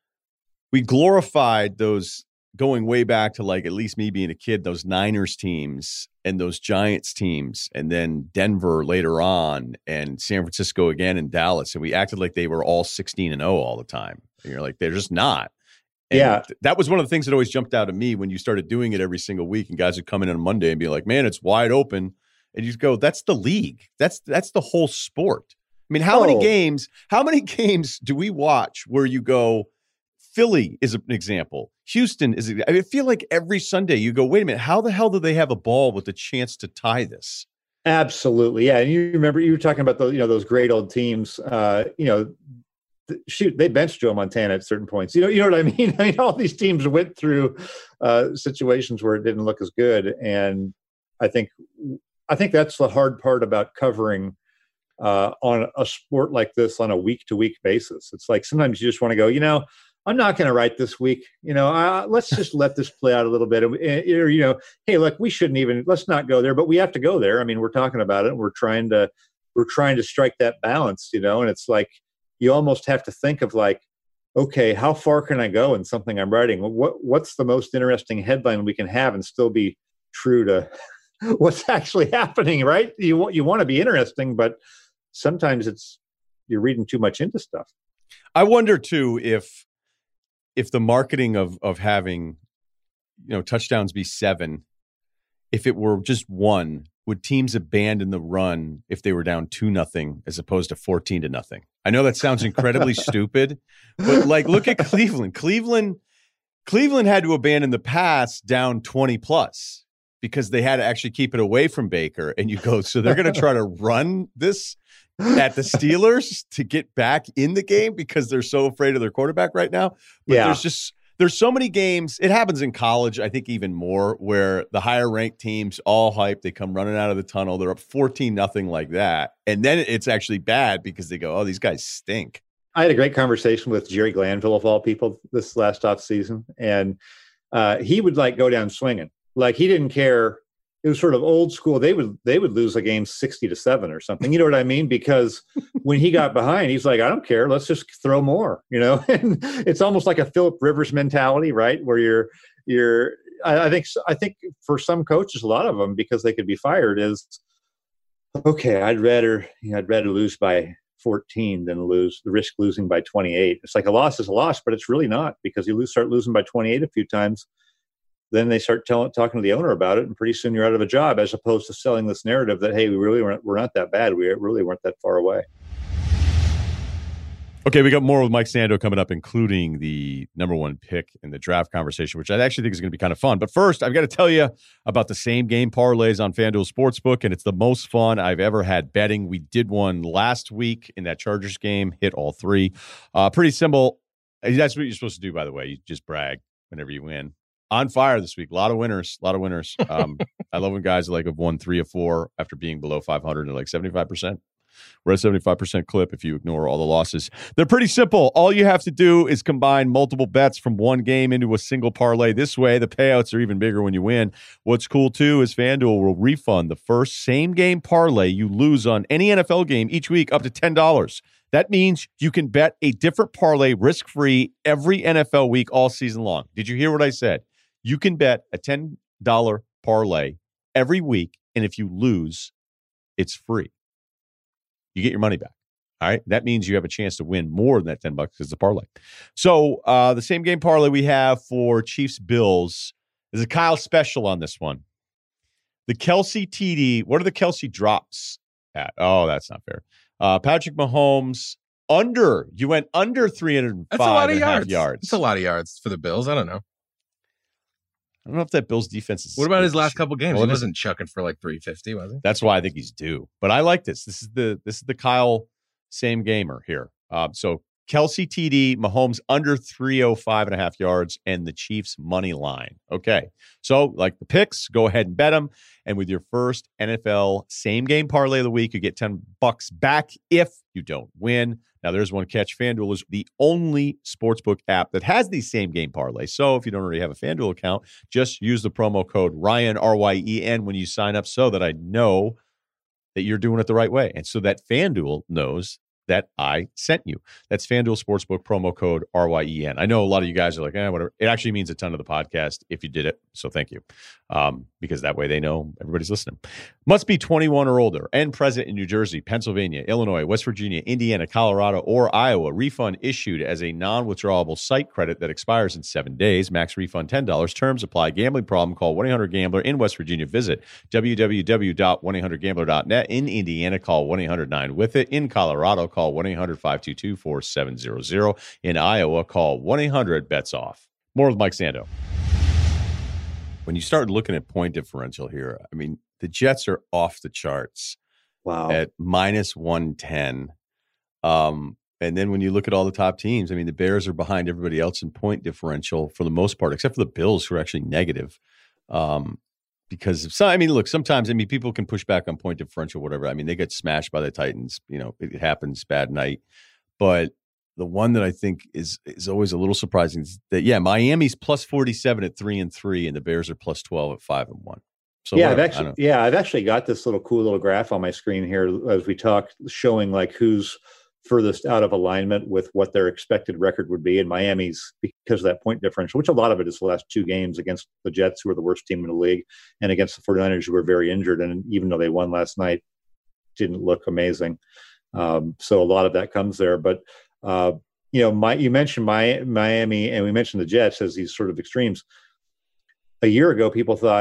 we glorified those." Going way back to like at least me being a kid, those Niners teams and those Giants teams, and then Denver later on, and San Francisco again, and Dallas, and we acted like they were all sixteen and oh all the time. And you're like, they're just not. And yeah, th- that was one of the things that always jumped out at me when you started doing it every single week, and guys would come in on Monday and be like, "Man, it's wide open," and you go, "That's the league. That's that's the whole sport." I mean, how oh. many games? How many games do we watch where you go? Philly is an example. Houston is. I, mean, I feel like every Sunday you go, wait a minute, how the hell do they have a ball with a chance to tie this? Absolutely, yeah. And you remember you were talking about those, you know, those great old teams. Uh, you know, th- shoot, they benched Joe Montana at certain points. You know, you know what I mean. I mean, all these teams went through uh, situations where it didn't look as good, and I think, I think that's the hard part about covering uh, on a sport like this on a week to week basis. It's like sometimes you just want to go, you know, I'm not going to write this week. You know, uh, let's just let this play out a little bit. Or, you know, hey, look, we shouldn't even, let's not go there, but we have to go there. I mean, we're talking about it. And we're trying to, we're trying to strike that balance, you know, and it's like, you almost have to think of like, okay, how far can I go in something I'm writing? What, what's the most interesting headline we can have and still be true to what's actually happening, right? You want, you want to be interesting, but sometimes it's, you're reading too much into stuff. I wonder too, if, if the marketing of of having, you know, touchdowns be seven, if it were just one, would teams abandon the run if they were down two nothing as opposed to fourteen to nothing? I know that sounds incredibly stupid, but like, look at Cleveland. Cleveland, Cleveland had to abandon the pass down twenty plus because they had to actually keep it away from Baker. And you go, so they're going to try to run this at the Steelers to get back in the game because they're so afraid of their quarterback right now. But yeah. there's just there's so many games. It happens in college, I think, even more, where the higher ranked teams all hype. They come running out of the tunnel. They're up fourteen nothing like that. And then it's actually bad because they go, oh, these guys stink. I had a great conversation with Jerry Glanville, of all people, this last off season. And uh, he would like go down swinging. Like he didn't care. It was sort of old school. They would they would lose a game sixty to seven or something. You know what I mean? Because when he got behind, he's like, I don't care. Let's just throw more. You know, and it's almost like a Phillip Rivers mentality, right? Where you're you're. I, I think I think for some coaches, a lot of them, because they could be fired, is okay. I'd rather you know, I'd rather lose by fourteen than lose the risk losing by twenty-eight. It's like a loss is a loss, but it's really not, because you lose, start losing by twenty-eight a few times. Then they start telling, talking to the owner about it, and pretty soon you're out of a job, as opposed to selling this narrative that, hey, we really weren't, we're not that bad. We really weren't that far away. Okay, we got more with Mike Sando coming up, including the number one pick in the draft conversation, which I actually think is going to be kind of fun. But first, I've got to tell you about the same game parlays on FanDuel Sportsbook, and it's the most fun I've ever had betting. We did one last week in that Chargers game, hit all three. Uh, pretty simple. That's what you're supposed to do, by the way. You just brag whenever you win. On fire this week. A lot of winners. A lot of winners. Um, I love when guys like have won three or four after being below five hundred and like seventy-five percent. We're at seventy-five percent clip if you ignore all the losses. They're pretty simple. All you have to do is combine multiple bets from one game into a single parlay. This way, the payouts are even bigger when you win. What's cool, too, is FanDuel will refund the first same-game parlay you lose on any N F L game each week up to ten dollars. That means you can bet a different parlay risk-free every N F L week all season long. Did you hear what I said? You can bet a ten dollars parlay every week, and if you lose, it's free. You get your money back. All right. That means you have a chance to win more than that ten bucks because it's a parlay. So uh, the same game parlay we have for Chiefs Bills is a Kyle special on this one. The Kelsey T D. What are the Kelsey drops at? Oh, that's not fair. Uh, Patrick Mahomes under. You went under three hundred five That's a lot of and a half yards. yards. It's a lot of yards for the Bills. I don't know. I don't know if that Bills defense is. What about his last couple games? Well, he wasn't chucking for like three fifty, was he? That's why I think he's due. But I like this. This is the this is the Kyle same gamer here. Uh, so Kelsey T D, Mahomes under three oh five and a half yards, and the Chiefs money line. Okay. So like the picks, go ahead and bet them. And with your first N F L same game parlay of the week, you get ten bucks back if you don't win. Now, there's one catch. FanDuel is the only sportsbook app that has these same game parlays. So if you don't already have a FanDuel account, just use the promo code Ryan, R Y E N, when you sign up so that I know that you're doing it the right way and so that FanDuel knows that I sent you. That's FanDuel Sportsbook promo code R Y E N. I know a lot of you guys are like, eh, whatever. It actually means a ton to the podcast if you did it. So thank you. Um, because that way they know everybody's listening. Must be twenty-one or older and present in New Jersey, Pennsylvania, Illinois, West Virginia, Indiana, Colorado, or Iowa. Refund issued as a non-withdrawable site credit that expires in seven days. Max refund ten dollars. Terms apply. Gambling problem? Call one eight hundred gambler. In West Virginia, visit w w w dot one eight hundred gambler dot net. In Indiana, call one eight hundred nine with it. In Colorado, call one eight hundred five two two four seven zero zero. In Iowa, call one eight hundred bets off. More with Mike Sando. When you start looking at point differential here, I mean, the Jets are off the charts. Wow. At minus one ten. Um, and then when you look at all the top teams, I mean, the Bears are behind everybody else in point differential for the most part, except for the Bills, who are actually negative. Um, because of some, I mean, look, sometimes, I mean, people can push back on point differential, whatever. I mean, they get smashed by the Titans. You know, it, it happens, bad night. But the one that I think is is always a little surprising is that, yeah, Miami's plus forty-seven at three and three, and the Bears are plus twelve at five and one. So yeah, whatever, I've actually, yeah, I've actually got this little cool little graph on my screen here as we talk, showing like who's furthest out of alignment with what their expected record would be. And Miami's, because of that point differential, which a lot of it is the last two games against the Jets, who are the worst team in the league, and against the 49ers, who were very injured. And even though they won last night, didn't look amazing. Um, so a lot of that comes there. But, uh, you know, my, you mentioned my, Miami, and we mentioned the Jets as these sort of extremes. A year ago, people thought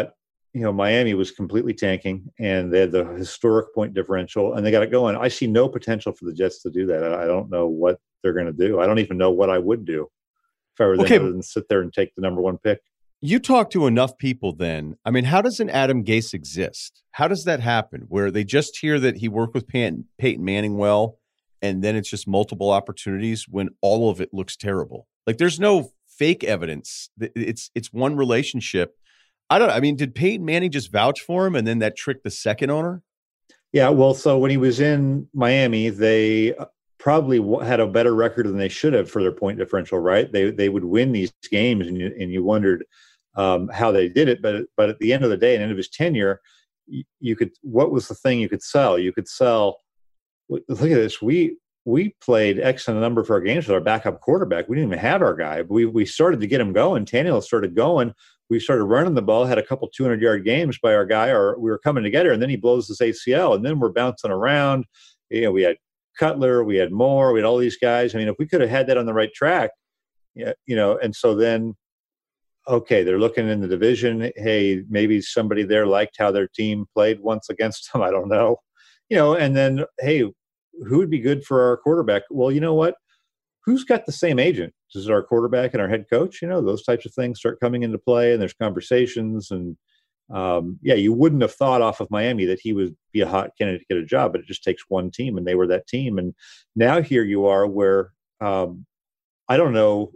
you know, Miami was completely tanking, and they had the historic point differential, and they got it going. I see no potential for the Jets to do that. I, I don't know what they're going to do. I don't even know what I would do if I were them, Okay. other than sit there and take the number one pick. You talk to enough people then. I mean, how does an Adam Gase exist? How does that happen? Where they just hear that he worked with Peyton, Peyton Manning well, and then it's just multiple opportunities when all of it looks terrible. Like there's no fake evidence. It's it's one relationship. I don't I mean, did Peyton Manning just vouch for him and then that tricked the second owner? Yeah, well, so when he was in Miami, they probably had a better record than they should have for their point differential, right? They they would win these games, and you, and you wondered um, how they did it. But but at the end of the day, at the end of his tenure, you, you could what was the thing you could sell? You could sell. Look at this. We we played X on a number of our games with our backup quarterback. We didn't even have our guy. But we we started to get him going. Tannehill started going. We started running the ball. Had a couple two hundred yard games by our guy, or we were coming together. And then he blows his A C L, and then we're bouncing around. You know, we had Cutler, we had Moore, we had all these guys. I mean, if we could have had that on the right track, yeah, you know, and so then, okay, they're looking in the division. Hey, maybe somebody there liked how their team played once against them. I don't know, you know, and then, hey, who would be good for our quarterback? Well, you know what? Who's got the same agent? Is it our quarterback and our head coach? You know, those types of things start coming into play, and there's conversations. And um, yeah, you wouldn't have thought off of Miami that he would be a hot candidate to get a job, but it just takes one team, and they were that team. And now here you are where um, I don't know.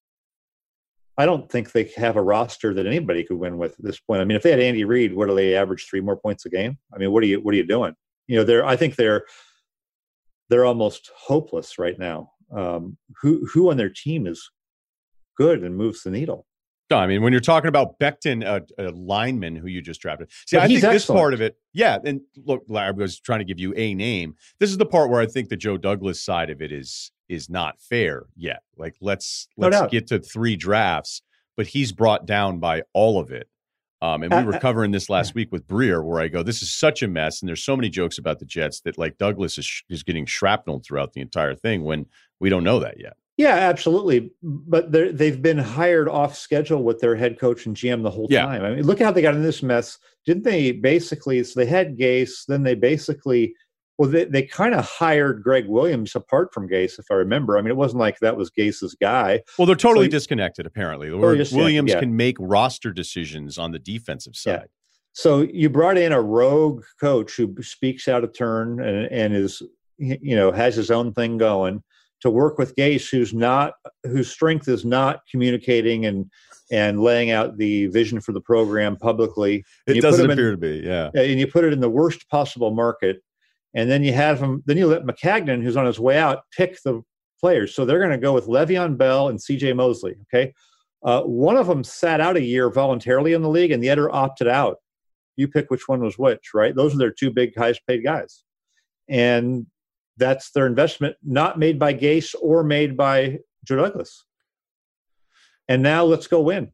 I don't think they have a roster that anybody could win with at this point. I mean, if they had Andy Reid, what do they average? Three more points a game? I mean, what are you what are you doing? You know, they're I think they're they're almost hopeless right now. Um, who who on their team is good and moves the needle? No, I mean, when you're talking about Becton, a, a lineman who you just drafted. See, But I he's think this excellent. part of it, yeah. And look, I was trying to give you a name. This is the part where I think the Joe Douglas side of it is is not fair yet. Like, let's No let's doubt. get to three drafts, but he's brought down by all of it. Um, and we Uh, were covering this last week with Breer, where I go, this is such a mess, and there's so many jokes about the Jets that like Douglas is sh- is getting shrapnel throughout the entire thing when we don't know that yet. Yeah, absolutely. But they're- they've been hired off schedule with their head coach and G M the whole Yeah. time. I mean, look how they got in this mess. Didn't they basically, so they had Gase, then they basically, well, they, they kind of hired Greg Williams apart from Gase, if I remember. I mean, it wasn't like that was Gase's guy. Well, they're totally So- disconnected, apparently. Totally Where disconnected, Williams yeah. can make roster decisions on the defensive side. So you brought in a rogue coach who speaks out of turn and, and is, you know, has his own thing going to work with Gase, who's not, whose strength is not communicating and and laying out the vision for the program publicly. And It you put doesn't him in- appear to be, yeah. and you put it in the worst possible market, and then you have him. Then you let McCagnon, who's on his way out, pick the players. So they're going to go with Le'Veon Bell and C J Mosley. Okay, uh, one of them sat out a year voluntarily in the league, and the other opted out. You pick which one was which, right? Those are their two big, highest paid guys, and that's their investment, not made by Gase or made by Joe Douglas. And now let's go win.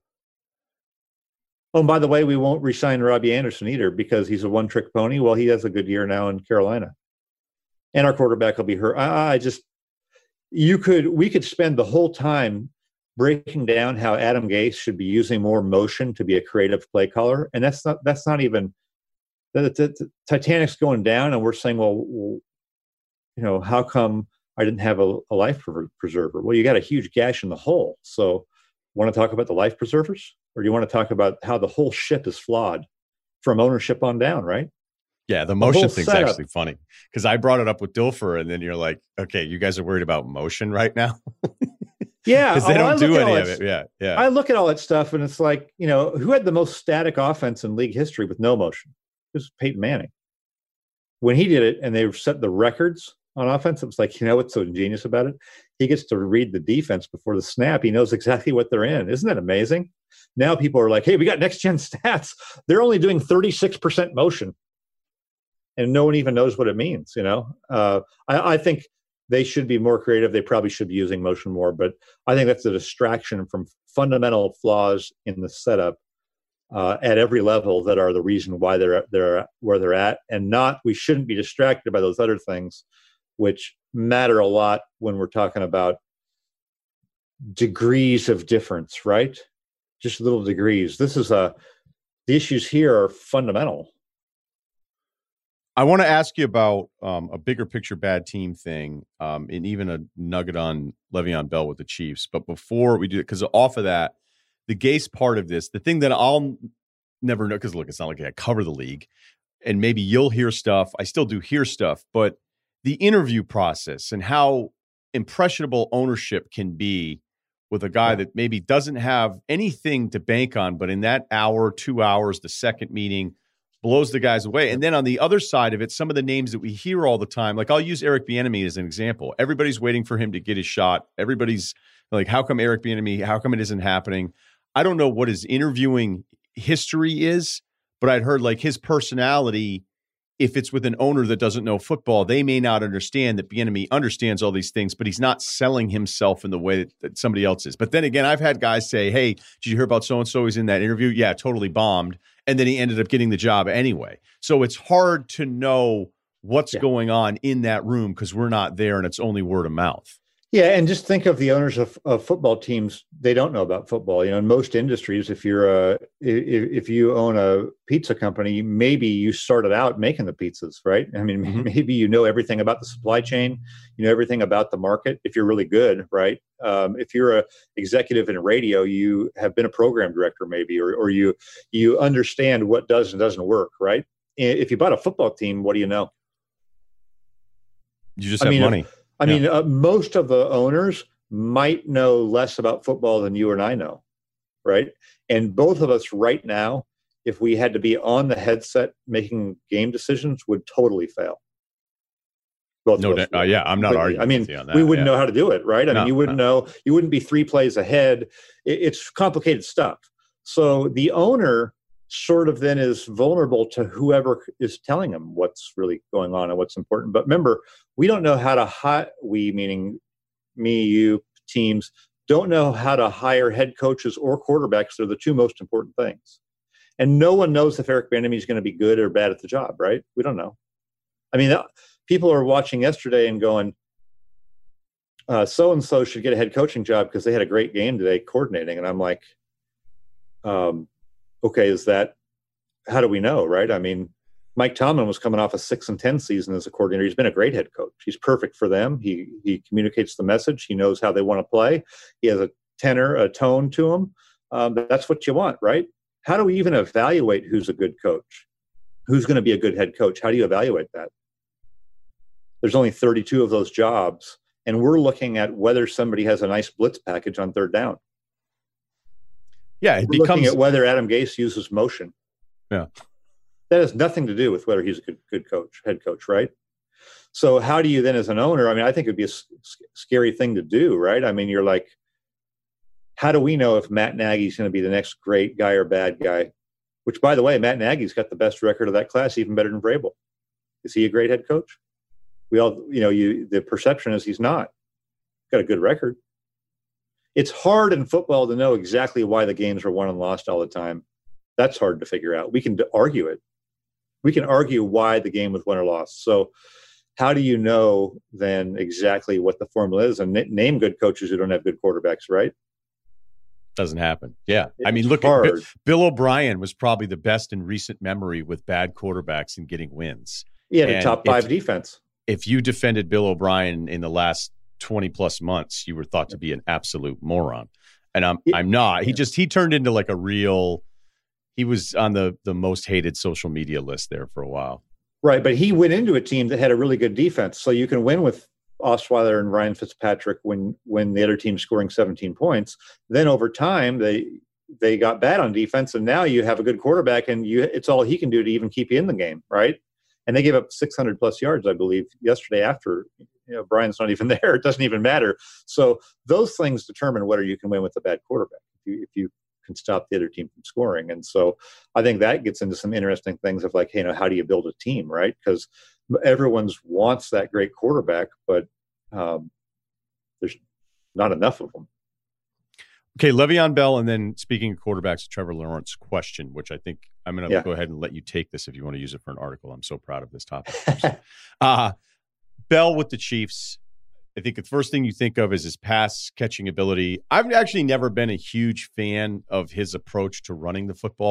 Oh, and by the way, we won't re-sign Robbie Anderson either because he's a one-trick pony. Well, he has a good year now in Carolina. And our quarterback will be hurt. I, I just, you could, we could spend the whole time breaking down how Adam Gase should be using more motion to be a creative play caller. And that's not, that's not even, the, the, the Titanic's going down and we're saying, well, well, you know, how come I didn't have a, a life preserver? Well, you got a huge gash in the hull. So want to talk about the life preservers? Or do you want to talk about how the whole ship is flawed from ownership on down, right? Yeah, the motion whole thing's setup. actually funny because I brought it up with Dilfer, and then you're like, okay, you guys are worried about motion right now? Yeah. Because they oh, I don't look do at all any of that- it. Yeah, yeah. I look at all that stuff and it's like, you know, who had the most static offense in league history with no motion? It was Peyton Manning. When he did it and they set the records on offense, it was like, you know what's so ingenious about it? He gets to read the defense before the snap. He knows exactly what they're in. Isn't that amazing? Now people are like, hey, we got next-gen stats. They're only doing thirty-six percent motion. And no one even knows what it means, you know? Uh, I, I think they should be more creative. They probably should be using motion more. But I think that's a distraction from fundamental flaws in the setup uh, at every level that are the reason why they're they're where they're at. And not, we shouldn't be distracted by those other things, which matter a lot when we're talking about degrees of difference, right? Just little degrees. This is a, the issues here are fundamental. I want to ask you about um, a bigger picture bad team thing, um, and even a nugget on Le'Veon Bell with the Chiefs. But before we do it, because off of that, the Gase part of this, the thing that I'll never know, because look, it's not like I cover the league, and maybe you'll hear stuff. I still do hear stuff, but the interview process and how impressionable ownership can be with a guy that maybe doesn't have anything to bank on, but in that hour, two hours, the second meeting, blows the guys away. And then on the other side of it, some of the names that we hear all the time, like I'll use Eric Bieniemy as an example. Everybody's waiting for him to get his shot. Everybody's like, how come Eric Bieniemy, how come it isn't happening? I don't know what his interviewing history is, but I'd heard like his personality, if it's with an owner that doesn't know football, they may not understand that Bieniemy understands all these things, but he's not selling himself in the way that, that somebody else is. But then again, I've had guys say, hey, did you hear about so-and-so? He's in that interview. Yeah, totally bombed. And then he ended up getting the job anyway. So it's hard to know what's yeah. going on in that room because we're not there and it's only word of mouth. Yeah, and just think of the owners of, of football teams. They don't know about football. You know, in most industries, if you're a if, if you own a pizza company, maybe you started out making the pizzas, right? I mean, mm-hmm. maybe you know everything about the supply chain, you know everything about the market. If you're really good, right? Um, if you're a executive in radio, you have been a program director, maybe, or or you you understand what does and doesn't work, right? If you bought a football team, what do you know? You just I have mean, money. If, I yeah. mean, uh, most of the owners might know less about football than you and I know, right? And both of us right now, if we had to be on the headset making game decisions, would totally fail. Both no, uh, yeah, I'm not arguing. I mean, with you on that. we wouldn't yeah. know how to do it, right? I no, mean, you wouldn't no. know. You wouldn't be three plays ahead. It, it's complicated stuff. So the owner sort of then is vulnerable to whoever is telling them what's really going on and what's important. But remember, we don't know how to hire, we meaning me, you, teams, don't know how to hire head coaches or quarterbacks. They're the two most important things. And no one knows if Eric Bieniemy is going to be good or bad at the job, right? We don't know. I mean, people are watching yesterday and going, uh, so-and-so should get a head coaching job because they had a great game today coordinating. And I'm like, um, okay, is that, how do we know, right? I mean, Mike Tomlin was coming off a six and ten season as a coordinator. He's been a great head coach. He's perfect for them. He he communicates the message. He knows how they want to play. He has a tenor, a tone to him. Um, that's what you want, right? How do we even evaluate who's a good coach? Who's going to be a good head coach? How do you evaluate that? There's only thirty-two of those jobs, and we're looking at whether somebody has a nice blitz package on third down. Yeah, it we're becomes looking at whether Adam Gase uses motion. Yeah. That has nothing to do with whether he's a good, good coach, head coach, right? So how do you then, as an owner, I mean, I think it'd be a s- scary thing to do, right? I mean, you're like, how do we know if Matt Nagy's going to be the next great guy or bad guy? Which, by the way, Matt Nagy's got the best record of that class, even better than Vrabel. Is he a great head coach? We all, you know, you the perception is he's not. Got a good record. It's hard in football to know exactly why the games are won and lost all the time. That's hard to figure out. We can argue it. We can argue why the game was won or lost. So how do you know then exactly what the formula is? And n- name good coaches who don't have good quarterbacks, right? Doesn't happen. Yeah. It's I mean, look, hard. at Bill O'Brien was probably the best in recent memory with bad quarterbacks and getting wins. He had and a top five if, defense. If you defended Bill O'Brien in the last twenty plus months, you were thought to be an absolute moron. And I'm yeah. I'm not. He just he turned into like a real He was on the, the most hated social media list there for a while. Right, but he went into a team that had a really good defense. So you can win with Osweiler and Ryan Fitzpatrick when when the other team's scoring seventeen points. Then over time, they they got bad on defense, and now you have a good quarterback, and you it's all he can do to even keep you in the game, right? And they gave up six hundred plus yards, I believe, yesterday after you know Brian's not even there. It doesn't even matter. So those things determine whether you can win with a bad quarterback. If you, if you can stop the other team from scoring. And so I think that gets into some interesting things of like, you know, how do you build a team, right? Because everyone's wants that great quarterback, but um, there's not enough of them. Okay, Le'Veon Bell, and then speaking of quarterbacks, Trevor Lawrence question, which I think I'm going to yeah. go ahead and let you take this if you want to use it for an article. I'm so proud of this topic. uh, Bell with the Chiefs. I think the first thing you think of is his pass catching ability. I've actually never been a huge fan of his approach to running the football.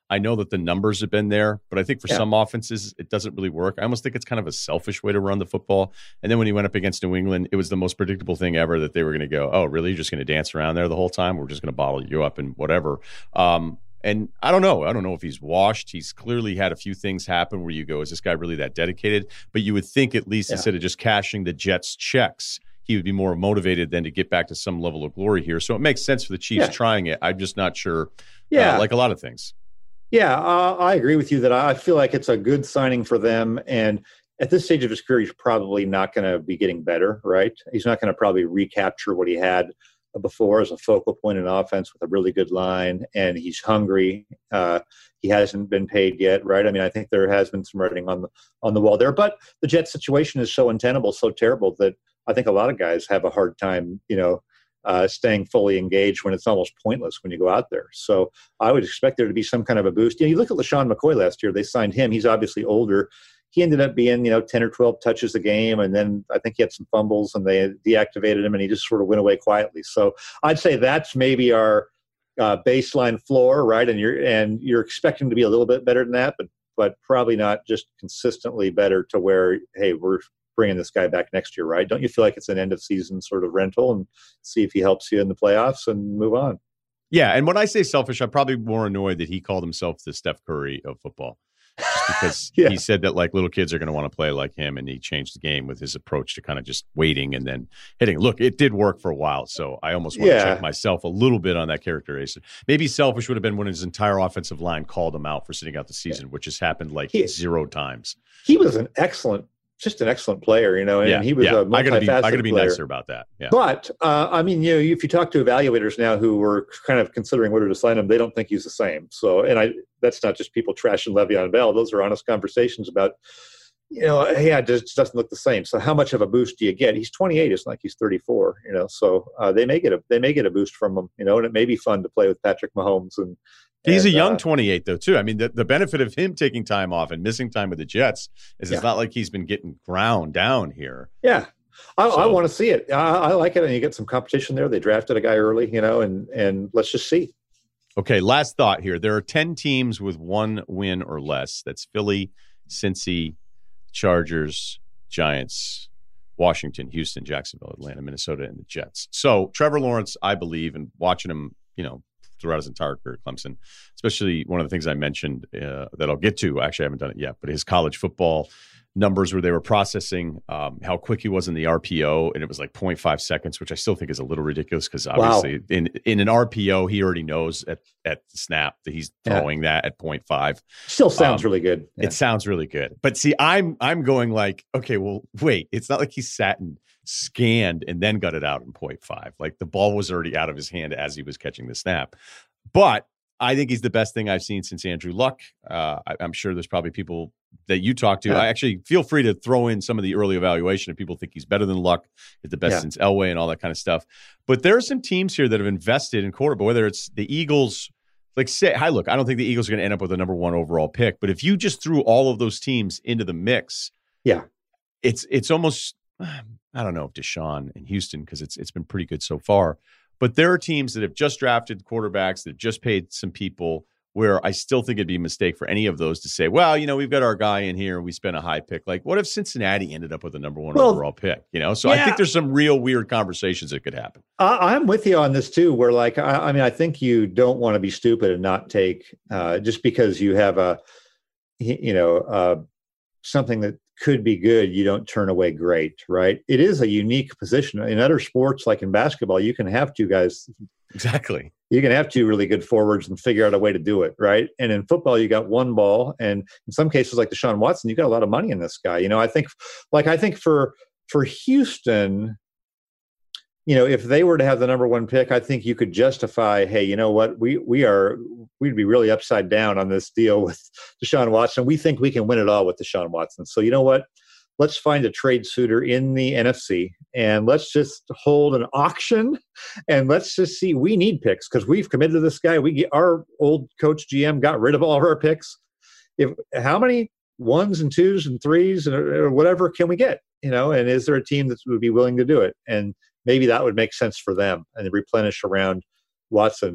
I know that the numbers have been there, but I think for Yeah. some offenses, it doesn't really work. I almost think it's kind of a selfish way to run the football. And then when he went up against New England, it was the most predictable thing ever that they were going to go, oh, really? You're just going to dance around there the whole time? We're just going to bottle you up and whatever. Um, and I don't know. I don't know if he's washed. He's clearly had a few things happen where you go, is this guy really that dedicated? But you would think at least Yeah. instead of just cashing the Jets' checks, he would be more motivated than to get back to some level of glory here. So it makes sense for the Chiefs Yeah. trying it. I'm just not sure, Yeah. uh, like a lot of things. Yeah, uh, I agree with you that I feel like it's a good signing for them. And at this stage of his career, he's probably not going to be getting better, right? He's not going to probably recapture what he had before as a focal point in offense with a really good line. And he's hungry. Uh, he hasn't been paid yet, right? I mean, I think there has been some writing on the on the wall there. But the Jets situation is so untenable, so terrible that I think a lot of guys have a hard time, you know, Uh, staying fully engaged when it's almost pointless when you go out there. So I would expect there to be some kind of a boost. You know, you look at LaShawn McCoy last year, they signed him. He's obviously older. He ended up being, you know, ten or twelve touches a game. And then I think he had some fumbles and they deactivated him and he just sort of went away quietly. So I'd say that's maybe our uh, baseline floor, right? And you're, and you're expecting to be a little bit better than that, but, but probably not just consistently better to where, hey, we're bringing this guy back next year, right? Don't you feel like it's an end of season sort of rental and see if he helps you in the playoffs and move on? Yeah, and when I say selfish, I'm probably more annoyed that he called himself the Steph Curry of football. Just because Yeah. he said that like little kids are going to want to play like him, and he changed the game with his approach to kind of just waiting and then hitting. Look, it did work for a while, so I almost want Yeah. to check myself a little bit on that characterization. Maybe selfish would have been when his entire offensive line called him out for sitting out the season, which has happened like He- zero times. He was an excellent, just an excellent player, you know, and yeah, he was yeah. a I gotta be, I multifaceted gotta be player. nicer about that. Yeah, But, uh, I mean, you know, if you talk to evaluators now who were kind of considering whether to sign him, they don't think he's the same. So, and I, that's not just people trashing Le'Veon Bell. Those are honest conversations about, you know, yeah, it just doesn't look the same. So how much of a boost do you get? He's twenty-eight. It's like he's thirty-four, you know, so uh, they may get a, they may get a boost from him, you know, and it may be fun to play with Patrick Mahomes. And he's and, a young uh, twenty-eight though too. I mean, the, the benefit of him taking time off and missing time with the Jets is Yeah. it's not like he's been getting ground down here. Yeah. I, So- I want to see it. I, I like it. And you get some competition there. They drafted a guy early, you know, and, and let's just see. Okay, last thought here. There are ten teams with one win or less. That's Philly, Cincy, Chargers, Giants, Washington, Houston, Jacksonville, Atlanta, Minnesota, and the Jets. So Trevor Lawrence, I believe, and watching him, you know, throughout his entire career at Clemson, especially one of the things I mentioned uh, that I'll get to. Actually, I haven't done it yet, but his college football numbers where they were processing um, how quick he was in the R P O, and it was like zero point five seconds, which I still think is a little ridiculous because obviously in, in an R P O, he already knows at, at the snap that he's Yeah. throwing that at zero point five. Still sounds Um, really good. Yeah. It sounds really good. But see, I'm I'm going like, okay, well, wait, it's not like he sat and scanned and then got it out in zero point five. Like the ball was already out of his hand as he was catching the snap. But I think he's the best thing I've seen since Andrew Luck. Uh, I, I'm sure there's probably people that you talk to. Yeah. I actually feel free to throw in some of the early evaluation if people think he's better than Luck, is the best Yeah. since Elway and all that kind of stuff. But there are some teams here that have invested in quarterback, whether it's the Eagles. Like, say, hi, look, I don't think the Eagles are going to end up with a number one overall pick. But if you just threw all of those teams into the mix, Yeah. it's it's almost, I don't know if Deshaun and Houston, because it's it's been pretty good so far. But there are teams that have just drafted quarterbacks, that have just paid some people, where I still think it'd be a mistake for any of those to say, well, you know, we've got our guy in here and we spent a high pick. Like, what if Cincinnati ended up with a number one Well, overall pick? You know, so I yeah. think there's some real weird conversations that could happen. I, I'm with you on this too, where like, I, I mean, I think you don't want to be stupid and not take, uh, just because you have a, you know, uh, something that could be good, you don't turn away great, right? It is a unique position. In other sports, like in basketball, you can have two guys, Exactly. you can have two really good forwards and figure out a way to do it, right? And in football, you got one ball. And in some cases, like Deshaun Watson, you got a lot of money in this guy. You know, I think, like, I think for, for Houston, you know, if they were to have the number one pick, I think you could justify, hey, you know what, we we are we'd be really upside down on this deal with Deshaun Watson. We think we can win it all with Deshaun Watson. So you know what? Let's find a trade suitor in the N F C and let's just hold an auction and let's just see. We need picks because we've committed to this guy. We get, our old coach G M got rid of all of our picks. If how many ones and twos and threes and or whatever can we get? You know, and is there a team that would be willing to do it? And maybe that would make sense for them and replenish around Watson.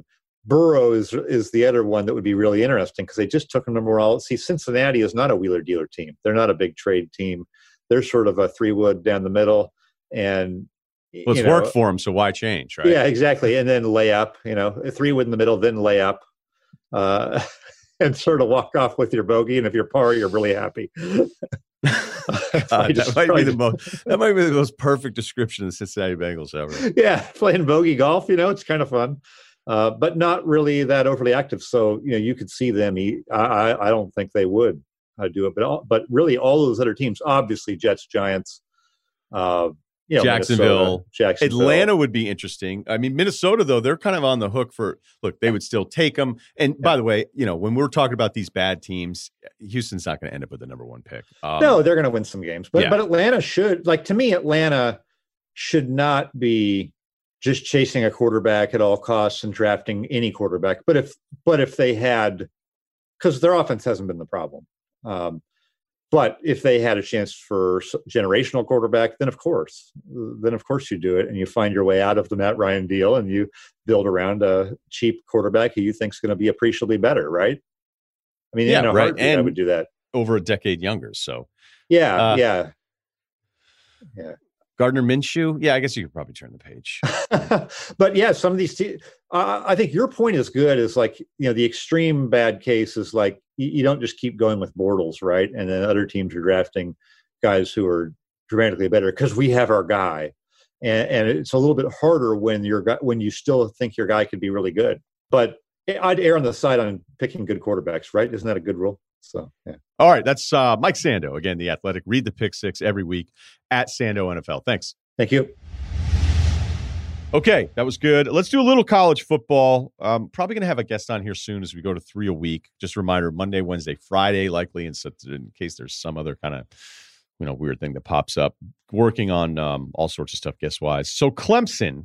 Burrow is is the other one that would be really interesting because they just took him number one. See, Cincinnati is not a wheeler dealer team. They're not a big trade team. They're sort of a three wood down the middle, and well, it's you know, worked for them, so why change, right? Yeah, exactly. And then lay up, you know, a three wood in the middle, then lay up, uh, and sort of walk off with your bogey. And if you're par, you're really happy. uh, that might be the most. That might be the most perfect description of the Cincinnati Bengals ever. Yeah, playing bogey golf, you know, it's kind of fun, uh, but not really that overly active. So you know, you could see them. I I, I don't think they would uh, do it, but all, but really, all those other teams, obviously, Jets, Giants. Uh, You know, Jacksonville, Jacksonville, Atlanta would be interesting. I mean, Minnesota, though, they're kind of on the hook for, look, they would still take them. And yeah. by the way, you know, when we're talking about these bad teams, Houston's not going to end up with the number one pick. Um, no, they're going to win some games. But, yeah. but Atlanta should, like, to me, Atlanta should not be just chasing a quarterback at all costs and drafting any quarterback. But if, but if they had, because their offense hasn't been the problem. Um, But if they had a chance for generational quarterback, then of course, then of course you do it, and you find your way out of the Matt Ryan deal, and you build around a cheap quarterback who you think is going to be appreciably better, right? I mean, yeah, in a right. heartbeat, And I would do that. Over a decade younger, so yeah, uh, yeah, yeah. Gardner Minshew, yeah, I guess you could probably turn the page. But yeah, some of these, te- uh, I think your point is good. Is like, you know, the extreme bad case is like you, you don't just keep going with Bortles, right? And then other teams are drafting guys who are dramatically better because we have our guy, and, and it's a little bit harder when you're when you still think your guy could be really good. But I'd err on the side on picking good quarterbacks, right? Isn't that a good rule? So, yeah. All right. That's uh, Mike Sando, again, The Athletic. Read the Pick Six every week at Sando N F L. Thanks. Thank you. Okay. That was good. Let's do a little college football. Um, probably going to have a guest on here soon as we go to three a week. Just a reminder, Monday, Wednesday, Friday, likely, in, in case there's some other kind of, you know, weird thing that pops up. Working on um, all sorts of stuff guest-wise. So Clemson,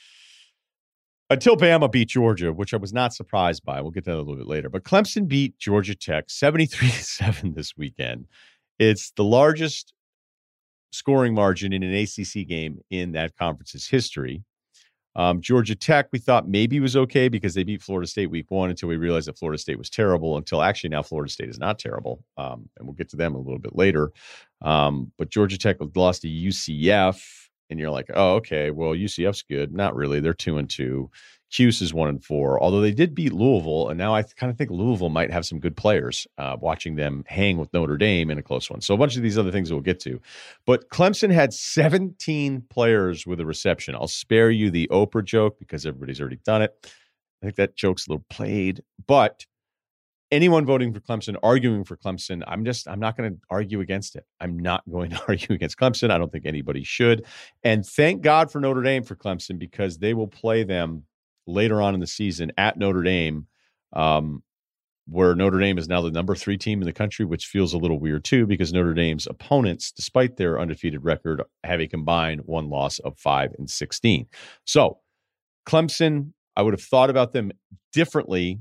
until Bama beat Georgia, which I was not surprised by. We'll get to that a little bit later. But Clemson beat Georgia Tech seventy-three to seven this weekend. It's the largest scoring margin in an A C C game in that conference's history. Um, Georgia Tech, we thought maybe was okay because they beat Florida State week one until we realized that Florida State was terrible, until actually now Florida State is not terrible. Um, and we'll get to them a little bit later. Um, but Georgia Tech lost to U C F. And you're like, oh, okay, well, U C F's good. Not really. They're two and two. Cuse is one and four. Although they did beat Louisville, and now I kind of think Louisville might have some good players. Uh, watching them hang with Notre Dame in a close one. So a bunch of these other things we'll get to. But Clemson had seventeen players with a reception. I'll spare you the Oprah joke because everybody's already done it. I think that joke's a little played, but anyone voting for Clemson, arguing for Clemson, I'm just, I'm not going to argue against it. I'm not going to argue against Clemson. I don't think anybody should. And thank God for Notre Dame for Clemson, because they will play them later on in the season at Notre Dame, um, where Notre Dame is now the number three team in the country, which feels a little weird too, because Notre Dame's opponents, despite their undefeated record, have a combined one loss of five and sixteen. So Clemson, I would have thought about them differently,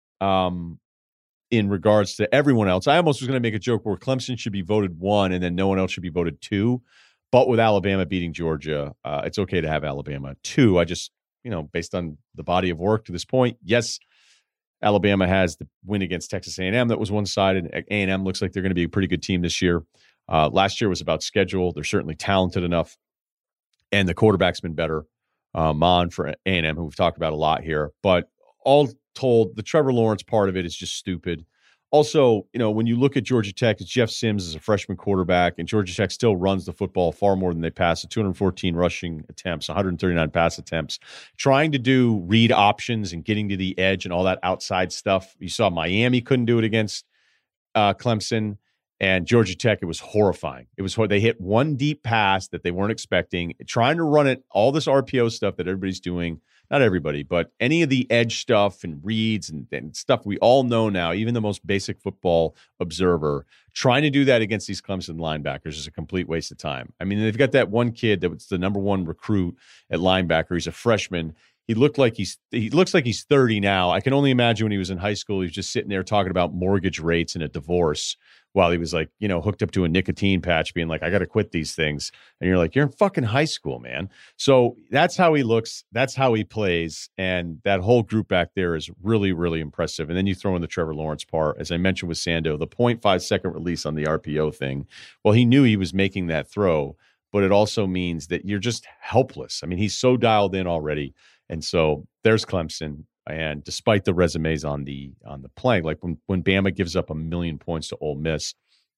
um, in regards to everyone else. I almost was going to make a joke where Clemson should be voted one and then no one else should be voted two. But with Alabama beating Georgia, uh, it's okay to have Alabama two. I just, you know, based on the body of work to this point, yes, Alabama has the win against Texas A and M that was one-sided. A and M looks like they're going to be a pretty good team this year. Uh, last year was about schedule. They're certainly talented enough. And the quarterback's been better. Uh, Mon for A and M, who we've talked about a lot here. But all told, the Trevor Lawrence part of it is just stupid. Also, you know, when you look at Georgia Tech, it's Jeff Sims as a freshman quarterback, and Georgia Tech still runs the football far more than they pass. two hundred fourteen rushing attempts, one hundred thirty-nine pass attempts. Trying to do read options and getting to the edge and all that outside stuff. You saw Miami couldn't do it against uh, Clemson, and Georgia Tech, it was horrifying. It was they hit one deep pass that they weren't expecting, trying to run it, all this R P O stuff that everybody's doing. Not everybody, but any of the edge stuff and reads and, and stuff we all know now, even the most basic football observer, trying to do that against these Clemson linebackers is a complete waste of time. I mean, they've got that one kid that was the number one recruit at linebacker. He's a freshman. He looked like he's he looks like he's thirty now. I can only imagine when he was in high school, he was just sitting there talking about mortgage rates and a divorce while he was like, you know, hooked up to a nicotine patch, being like, I got to quit these things. And you're like, you're in fucking high school, man. So that's how he looks. That's how he plays. And that whole group back there is really, really impressive. And then you throw in the Trevor Lawrence part, as I mentioned with Sando, the zero point five second release on the R P O thing. Well, he knew he was making that throw, but it also means that you're just helpless. I mean, he's so dialed in already. And so there's Clemson. And despite the resumes on the on the playing, like when, when Bama gives up a million points to Ole Miss,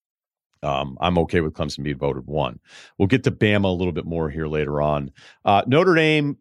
um, I'm okay with Clemson being voted one. We'll get to Bama a little bit more here later on. Uh, Notre Dame,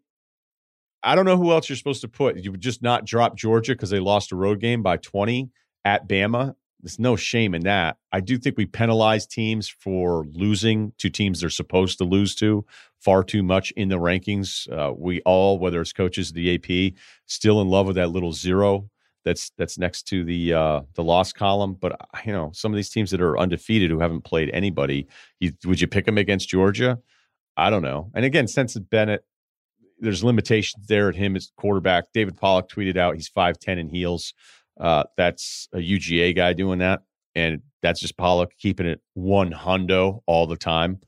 I don't know who else you're supposed to put. You would just not drop Georgia because they lost a road game by twenty at Bama. There's no shame in that. I do think we penalize teams for losing to teams they're supposed to lose to far too much in the rankings. Uh, we all, whether it's coaches, the A P, still in love with that little zero that's that's next to the uh, the loss column. But you know, some of these teams that are undefeated who haven't played anybody, you, would you pick them against Georgia? I don't know. And again, Stetson Bennett, there's limitations there at him as quarterback. David Pollock tweeted out he's five ten in heels. Uh, that's a U G A guy doing that. And that's just Pollock keeping it one hundo all the time.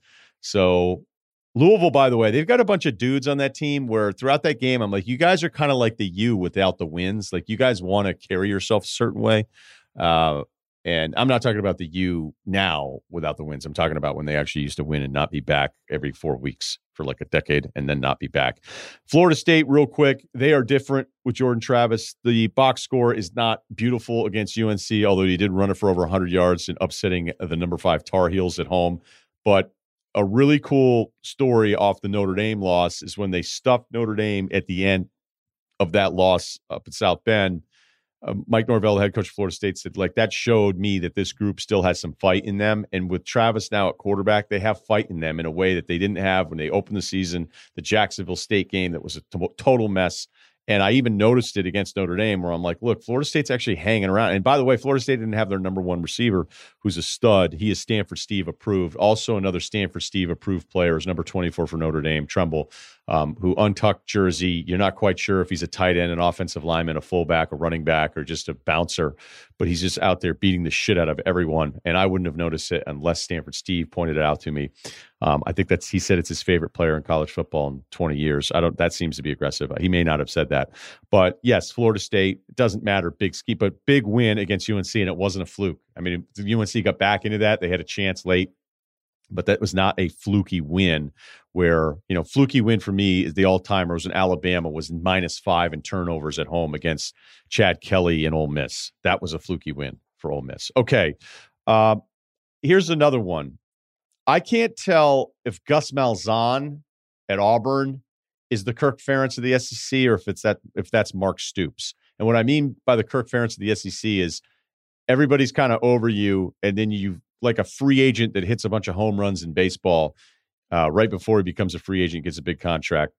So Louisville, by the way, they've got a bunch of dudes on that team where throughout that game, I'm like, you guys are kind of like the U without the wins. Like you guys want to carry yourself a certain way. Uh, and I'm not talking about the U now without the wins. I'm talking about when they actually used to win and not be back every four weeks for like a decade and then not be back. Florida State, real quick, they are different with Jordan Travis. The box score is not beautiful against U N C, although he did run it for over one hundred yards and upsetting the number five Tar Heels at home. But a really cool story off the Notre Dame loss is when they stuffed Notre Dame at the end of that loss up at South Bend. Um, Mike Norvell, the head coach of Florida State, said, like, that showed me that this group still has some fight in them. And with Travis now at quarterback, they have fight in them in a way that they didn't have when they opened the season, the Jacksonville State game that was a t- total mess. And I even noticed it against Notre Dame where I'm like, look, Florida State's actually hanging around. And by the way, Florida State didn't have their number one receiver, who's a stud. He is Stanford Steve approved. Also another Stanford Steve approved player is number twenty-four for Notre Dame, Tremble, um, who untucked jersey. You're not quite sure if he's a tight end, an offensive lineman, a fullback, a running back, or just a bouncer. But he's just out there beating the shit out of everyone. And I wouldn't have noticed it unless Stanford Steve pointed it out to me. Um, I think that's, he said it's his favorite player in college football in twenty years. I don't, that seems to be aggressive. He may not have said that, but yes, Florida State, it doesn't matter, big ski, but big win against U N C. And it wasn't a fluke. I mean, U N C got back into that. They had a chance late, but that was not a fluky win where, you know, fluky win for me is the all timer was in Alabama was minus five in turnovers at home against Chad Kelly and Ole Miss. That was a fluky win for Ole Miss. Okay. Uh, here's another one. I can't tell if Gus Malzahn at Auburn is the Kirk Ferentz of the S E C or if it's that if that's Mark Stoops. And what I mean by the Kirk Ferentz of the S E C is everybody's kind of over you, and then you like a free agent that hits a bunch of home runs in baseball uh, right before he becomes a free agent, gets a big contract.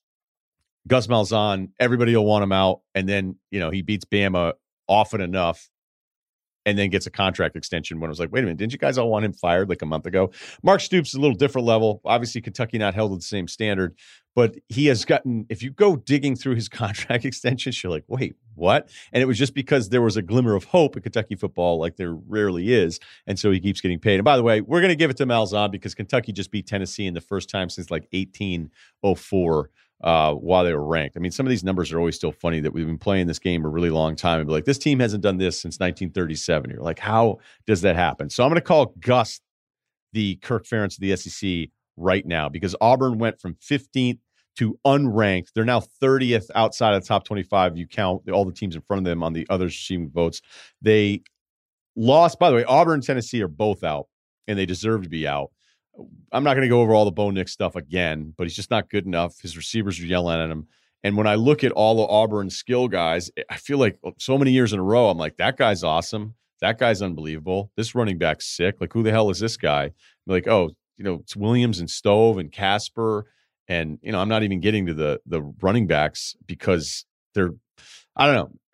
Gus Malzahn, everybody will want him out, and then you know he beats Bama often enough. And then gets a contract extension when it was like, wait a minute, didn't you guys all want him fired like a month ago? Mark Stoops is a little different level. Obviously, Kentucky not held to the same standard, but he has gotten, if you go digging through his contract extensions, you're like, wait, what? And it was just because there was a glimmer of hope in Kentucky football like there rarely is. And so he keeps getting paid. And by the way, we're going to give it to Malzahn because Kentucky just beat Tennessee in the first time since like eighteen oh four. Uh, while they were ranked. I mean, some of these numbers are always still funny that we've been playing this game a really long time and be like, this team hasn't done this since nineteen thirty-seven. You're like, how does that happen? So I'm going to call Gus the Kirk Ferentz of the S E C right now because Auburn went from fifteenth to unranked. They're now thirtieth outside of the top twenty-five. You count all the teams in front of them on the others receiving votes. They lost, by the way, Auburn and Tennessee are both out and they deserve to be out. I'm not going to go over all the Bo Nix stuff again, but he's just not good enough. His receivers are yelling at him. And when I look at all the Auburn skill guys, I feel like so many years in a row, I'm like, that guy's awesome. That guy's unbelievable. This running back's sick. Like, who the hell is this guy? I'm like, oh, you know, it's Williams and Stove and Casper. And, you know, I'm not even getting to the the running backs because they're, I don't know.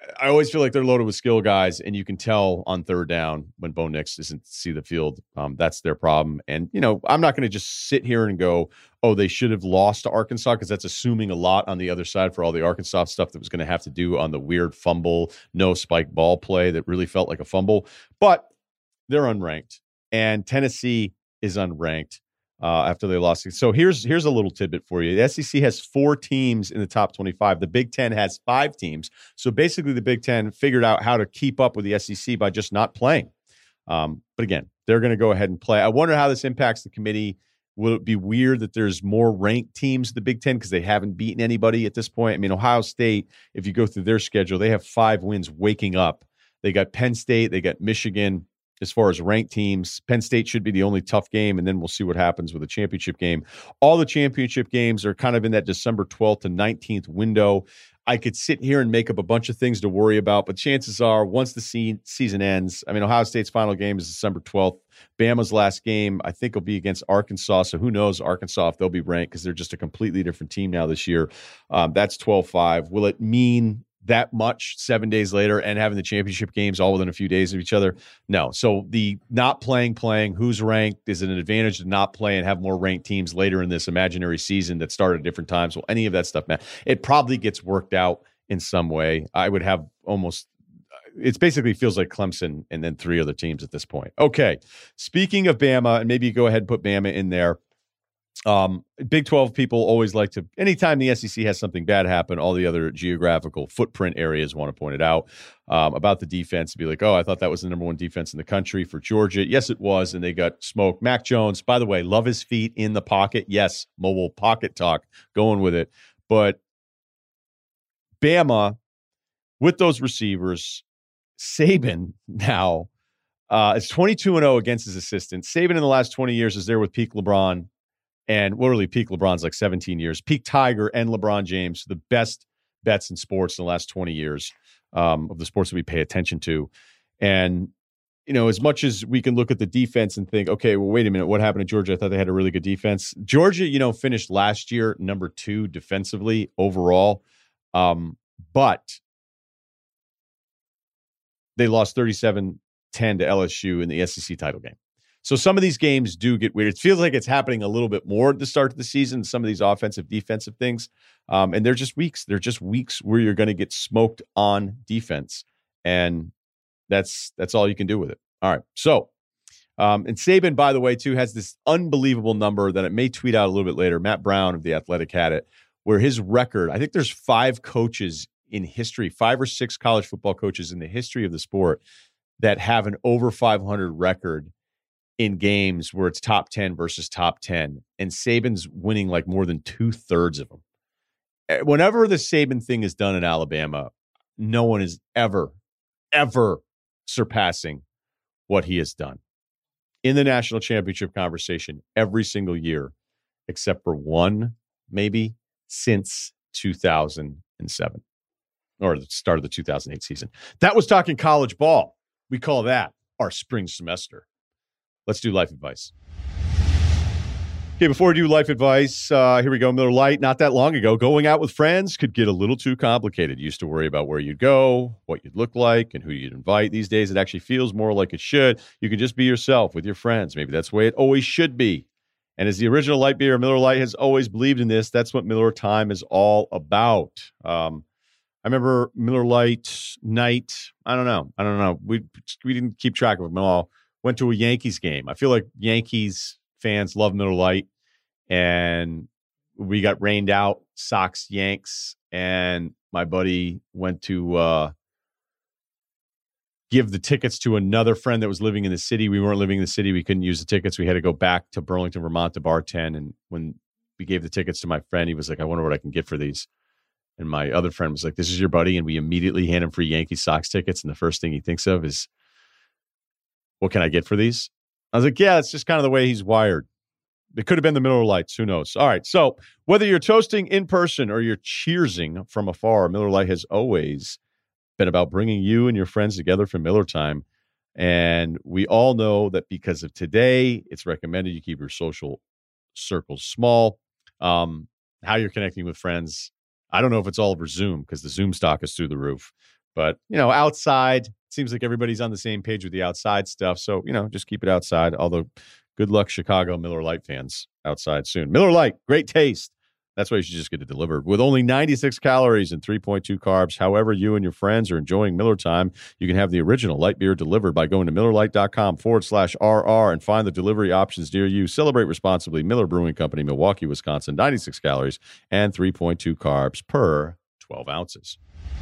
I always feel like they're loaded with skill guys, and you can tell on third down when Bo Nix doesn't see the field. Um, that's their problem. And, you know, I'm not going to just sit here and go, oh, they should have lost to Arkansas, because that's assuming a lot on the other side for all the Arkansas stuff that was going to have to do on the weird fumble, no spike ball play that really felt like a fumble. But they're unranked, and Tennessee is unranked. Uh, after they lost. So here's here's a little tidbit for you. The S E C has four teams in the top twenty-five. The Big Ten has five teams. So basically the Big Ten figured out how to keep up with the S E C by just not playing. Um, but again, they're going to go ahead and play. I wonder how this impacts the committee. Will it be weird that there's more ranked teams in the Big Ten because they haven't beaten anybody at this point? I mean, Ohio State, if you go through their schedule, they have five wins waking up. They got Penn State, they got Michigan. As far as ranked teams, Penn State should be the only tough game, and then we'll see what happens with the championship game. All the championship games are kind of in that December twelfth to nineteenth window. I could sit here and make up a bunch of things to worry about, but chances are once the se- season ends, I mean, Ohio State's final game is December twelfth. Bama's last game, I think, will be against Arkansas. So who knows Arkansas if they'll be ranked, because they're just a completely different team now this year. Um, that's twelve five. Will it mean that much seven days later and having the championship games all within a few days of each other? No. So the not playing, playing, who's ranked, is it an advantage to not play and have more ranked teams later in this imaginary season that start at different times? Well, any of that stuff, man, it probably gets worked out in some way. I would have almost, it basically feels like Clemson and then three other teams at this point. Okay. Speaking of Bama, and maybe you go ahead and put Bama in there. Um, Big twelve people always like to, anytime the S E C has something bad happen, all the other geographical footprint areas want to point it out um, about the defense, to be like, oh, I thought that was the number one defense in the country for Georgia. Yes, it was, and they got smoked. Mac Jones, by the way, love his feet in the pocket. Yes, mobile pocket talk, going with it. But Bama, with those receivers, Saban now uh, is twenty-two and oh against his assistants. Saban in the last twenty years is there with peak LeBron. And literally peak LeBron's like seventeen years. Peak Tiger and LeBron James, the best bets in sports in the last twenty years um, of the sports that we pay attention to. And, you know, as much as we can look at the defense and think, okay, well, wait a minute, what happened to Georgia? I thought they had a really good defense. Georgia, you know, finished last year number two defensively overall. Um, but they lost thirty-seven ten to L S U in the S E C title game. So some of these games do get weird. It feels like it's happening a little bit more at the start of the season, some of these offensive, defensive things. Um, and they're just weeks. They're just weeks where you're going to get smoked on defense. And that's that's all you can do with it. All right. So, um, and Saban, by the way, too, has this unbelievable number that it may tweet out a little bit later. Matt Brown of The Athletic had it, where his record, I think there's five coaches in history, five or six college football coaches in the history of the sport that have an over five hundred record in games where it's top ten versus top ten, and Saban's winning like more than two thirds of them. Whenever the Saban thing is done in Alabama, no one is ever, ever surpassing what he has done in the national championship conversation every single year, except for one, maybe since two thousand seven or the start of the two thousand eight season. That was talking college ball. We call that our spring semester. Let's do life advice. Okay, before we do life advice, uh, here we go. Miller Lite. Not that long ago, going out with friends could get a little too complicated. You used to worry about where you'd go, what you'd look like, and who you'd invite. These days, it actually feels more like it should. You can just be yourself with your friends. Maybe that's the way it always should be. And as the original light beer, Miller Lite has always believed in this. That's what Miller Time is all about. Um, I remember Miller Lite night. I don't know. I don't know. We we didn't keep track of them all. Went to a Yankees game. I feel like Yankees fans love Miller Lite, and we got rained out, Sox, Yanks, and my buddy went to uh, give the tickets to another friend that was living in the city. We weren't living in the city. We couldn't use the tickets. We had to go back to Burlington, Vermont to bartend, and when we gave the tickets to my friend, he was like, I wonder what I can get for these. And my other friend was like, this is your buddy, and we immediately hand him free Yankees Sox tickets, and the first thing he thinks of is, what can I get for these? I was like, yeah, it's just kind of the way he's wired. It could have been the Miller Lites. Who knows? All right. So whether you're toasting in person or you're cheersing from afar, Miller Lite has always been about bringing you and your friends together for Miller Time. And we all know that because of today, it's recommended you keep your social circles small. Um, how you're connecting with friends, I don't know if it's all over Zoom because the Zoom stock is through the roof. But, you know, outside, seems like everybody's on the same page with the outside stuff. So, you know, just keep it outside. Although, good luck, Chicago Miller Lite fans outside soon. Miller Lite, great taste. That's why you should just get it delivered. With only ninety-six calories and three point two carbs, however you and your friends are enjoying Miller time, you can have the original light beer delivered by going to MillerLite.com forward slash RR and find the delivery options near you. Celebrate responsibly. Miller Brewing Company, Milwaukee, Wisconsin. ninety-six calories and three point two carbs per twelve ounces.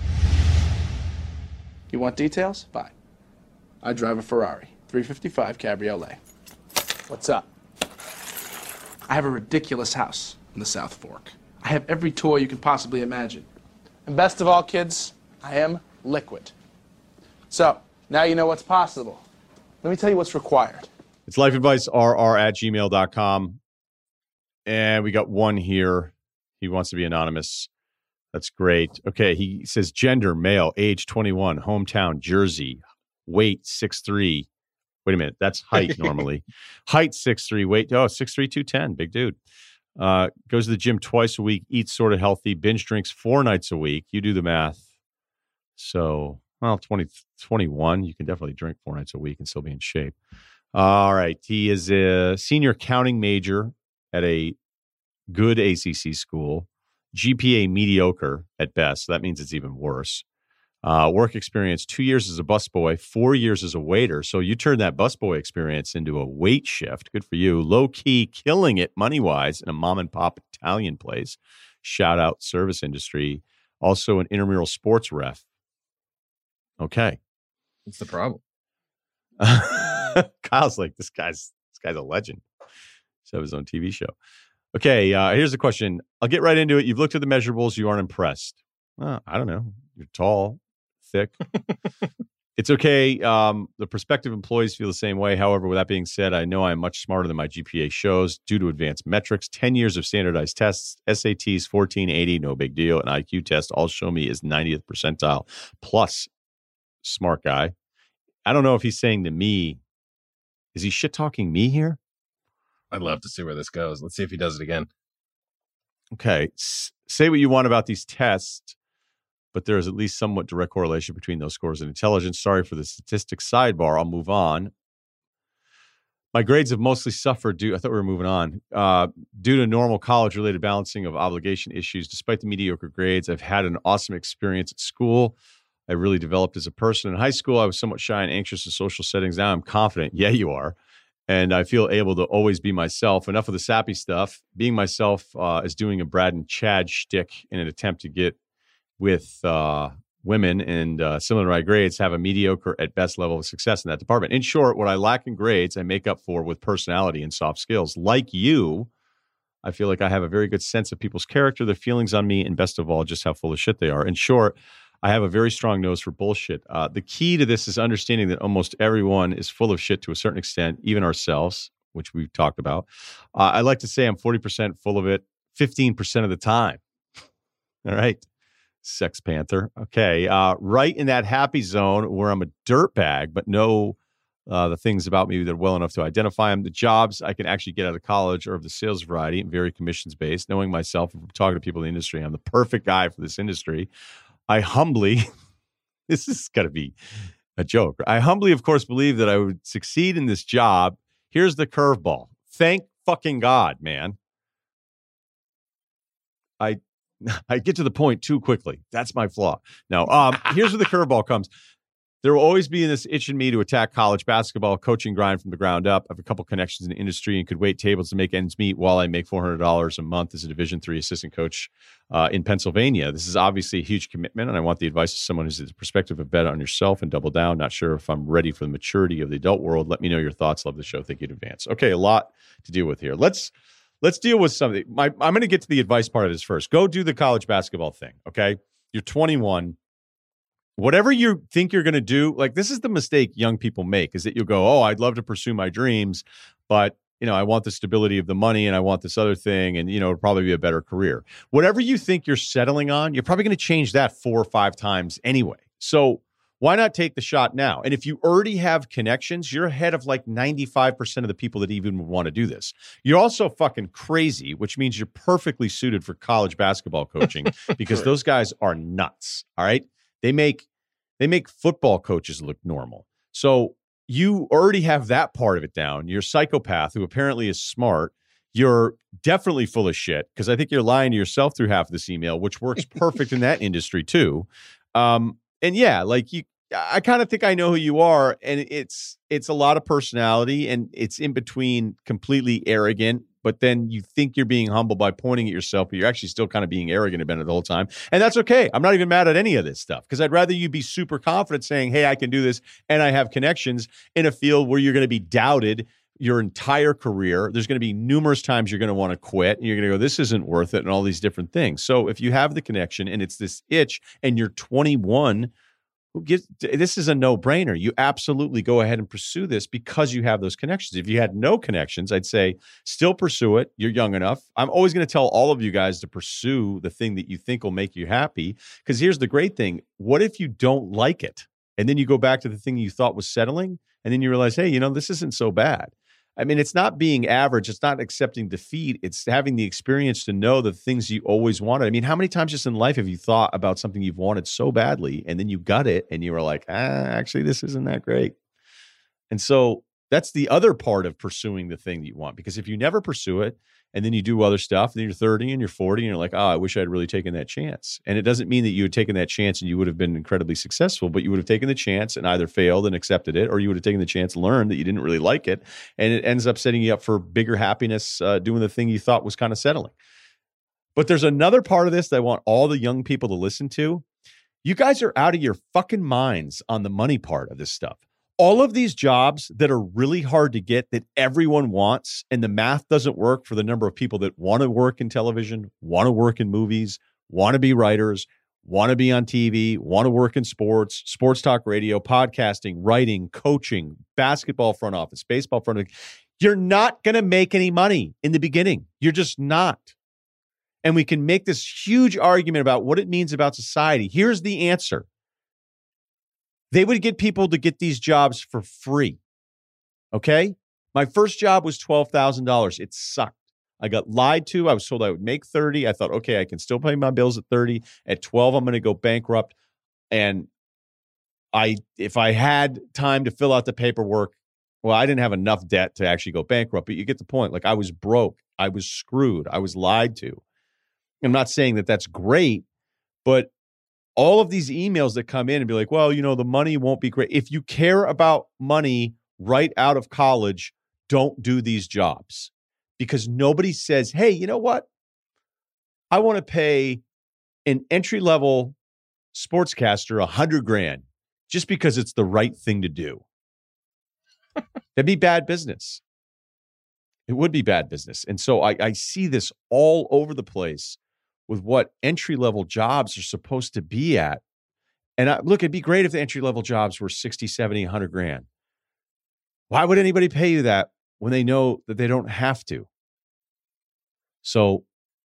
You want details? Fine. I drive a Ferrari, three fifty-five Cabriolet. What's up? I have a ridiculous house in the South Fork. I have every toy you can possibly imagine. And best of all, kids, I am liquid. So, now you know what's possible. Let me tell you what's required. It's lifeadvicerr at gmail dot com. And we got one here. He wants to be anonymous. That's great. Okay, he says gender, male, age twenty-one, hometown, Jersey, weight six three. Wait a minute, that's height normally. Height six three, weight, oh, six three, two ten, big dude. Uh, goes to the gym twice a week, eats sort of healthy, binge drinks four nights a week. You do the math. So, well, twenty, twenty-one, you can definitely drink four nights a week and still be in shape. All right. He is a senior accounting major at a good A C C school. G P A mediocre at best. So that means it's even worse. Uh, work experience, two years as a busboy, four years as a waiter. So you turned that busboy experience into a wait shift. Good for you. Low key, killing it money-wise in a mom and pop Italian place. Shout out service industry. Also an intramural sports ref. Okay. What's the problem? Kyle's like, this guy's this guy's a legend. He's have his own T V show. Okay, uh, here's the question. I'll get right into it. You've looked at the measurables. You aren't impressed. Well, I don't know. You're tall, thick. It's okay. Um, the prospective employees feel the same way. However, with that being said, I know I'm much smarter than my G P A shows due to advanced metrics. ten years of standardized tests, S A Ts, fourteen eighty, no big deal. An I Q test all show me is ninetieth percentile. Plus, smart guy. I don't know if he's saying to me, is he shit-talking me here? I'd love to see where this goes. Let's see if he does it again. Okay. S- say what you want about these tests, but there is at least somewhat direct correlation between those scores and intelligence. Sorry for the statistics sidebar. I'll move on. My grades have mostly suffered due, I thought we were moving on, uh, due to normal college-related balancing of obligation issues. Despite the mediocre grades, I've had an awesome experience at school. I really developed as a person. In high school, I was somewhat shy and anxious in social settings. Now I'm confident. Yeah, you are. And I feel able to always be myself. Enough of the sappy stuff. Being myself uh, is doing a Brad and Chad shtick in an attempt to get with uh, women and uh, similar to my grades, have a mediocre at best level of success in that department. In short, what I lack in grades, I make up for with personality and soft skills. Like you, I feel like I have a very good sense of people's character, their feelings on me, and best of all, just how full of shit they are. In short, I have a very strong nose for bullshit. Uh, the key to this is understanding that almost everyone is full of shit to a certain extent, even ourselves, which we've talked about. Uh, I like to say I'm forty percent full of it, fifteen percent of the time. All right. Sex Panther. Okay. Uh, right in that happy zone where I'm a dirtbag, but know uh, the things about me that are well enough to identify them. The jobs I can actually get out of college are of the sales variety and very commissions based. Knowing myself and talking to people in the industry, I'm the perfect guy for this industry. I humbly, this is got to be a joke. I humbly, of course, believe that I would succeed in this job. Here's the curveball. Thank fucking God, man. I I get to the point too quickly. That's my flaw. Now, um, here's where the curveball comes. There will always be this itch in me to attack college basketball, coaching grind from the ground up. I have a couple connections in the industry and could wait tables to make ends meet while I make four hundred dollars a month as a Division three assistant coach uh, in Pennsylvania. This is obviously a huge commitment, and I want the advice of someone who's the perspective of bet on yourself and double down. Not sure if I'm ready for the maturity of the adult world. Let me know your thoughts. Love the show. Thank you in advance. Okay, a lot to deal with here. Let's let's deal with something. My, I'm going to get to the advice part of this first. Go do the college basketball thing, okay? You're twenty-one. Whatever you think you're going to do, like this is the mistake young people make, is that you'll go, oh, I'd love to pursue my dreams, but you know, I want the stability of the money and I want this other thing, and you know, it'll probably be a better career. Whatever you think you're settling on, you're probably going to change that four or five times anyway. So why not take the shot now? And if you already have connections, you're ahead of like ninety-five percent of the people that even want to do this. You're also fucking crazy, which means you're perfectly suited for college basketball coaching because those guys are nuts. All right. They make They make football coaches look normal. So you already have that part of it down. You're a psychopath who apparently is smart. You're definitely full of shit, because I think you're lying to yourself through half of this email, which works perfect in that industry too. Um, and yeah, like you, I kind of think I know who you are, and it's it's a lot of personality, and it's in between completely arrogant, but then you think you're being humble by pointing at yourself, but you're actually still kind of being arrogant about it the whole time. And that's okay. I'm not even mad at any of this stuff, because I'd rather you be super confident saying, hey, I can do this and I have connections, in a field where you're going to be doubted your entire career. There's going to be numerous times you're going to want to quit, and you're going to go, this isn't worth it, and all these different things. So if you have the connection and it's this itch and you're twenty-one, who gives, this is a no-brainer. You absolutely go ahead and pursue this because you have those connections. If you had no connections, I'd say still pursue it. You're young enough. I'm always going to tell all of you guys to pursue the thing that you think will make you happy, because here's the great thing. What if you don't like it? And then you go back to the thing you thought was settling, and then you realize, hey, you know, this isn't so bad. I mean, it's not being average. It's not accepting defeat. It's having the experience to know the things you always wanted. I mean, how many times just in life have you thought about something you've wanted so badly, and then you got it and you were like, ah, actually, this isn't that great. And so that's the other part of pursuing the thing that you want, because if you never pursue it and then you do other stuff, then you're thirty and you're forty and you're like, oh, I wish I'd really taken that chance. And it doesn't mean that you had taken that chance and you would have been incredibly successful, but you would have taken the chance and either failed and accepted it, or you would have taken the chance and learned that you didn't really like it. And it ends up setting you up for bigger happiness uh, doing the thing you thought was kind of settling. But there's another part of this that I want all the young people to listen to. You guys are out of your fucking minds on the money part of this stuff. All of these jobs that are really hard to get, that everyone wants, and the math doesn't work for the number of people that want to work in television, want to work in movies, want to be writers, want to be on T V, want to work in sports, sports talk radio, podcasting, writing, coaching, basketball front office, baseball front office. You're not going to make any money in the beginning. You're just not. And we can make this huge argument about what it means about society. Here's the answer. They would get people to get these jobs for free. Okay? My first job was twelve thousand dollars. It sucked. I got lied to. I was told I would make thirty. I thought, okay, I can still pay my bills at thirty. At twelve, I'm going to go bankrupt. And I, if I had time to fill out the paperwork, well, I didn't have enough debt to actually go bankrupt, but you get the point. Like, I was broke. I was screwed. I was lied to. I'm not saying that that's great, but all of these emails that come in and be like, well, you know, the money won't be great. If you care about money right out of college, don't do these jobs, because nobody says, hey, you know what? I want to pay an entry-level sportscaster a hundred grand just because it's the right thing to do. That'd be bad business. It would be bad business. And so I, I see this all over the place with what entry-level jobs are supposed to be at. And I, look, it'd be great if the entry-level jobs were sixty, seventy, a hundred grand. Why would anybody pay you that when they know that they don't have to? So,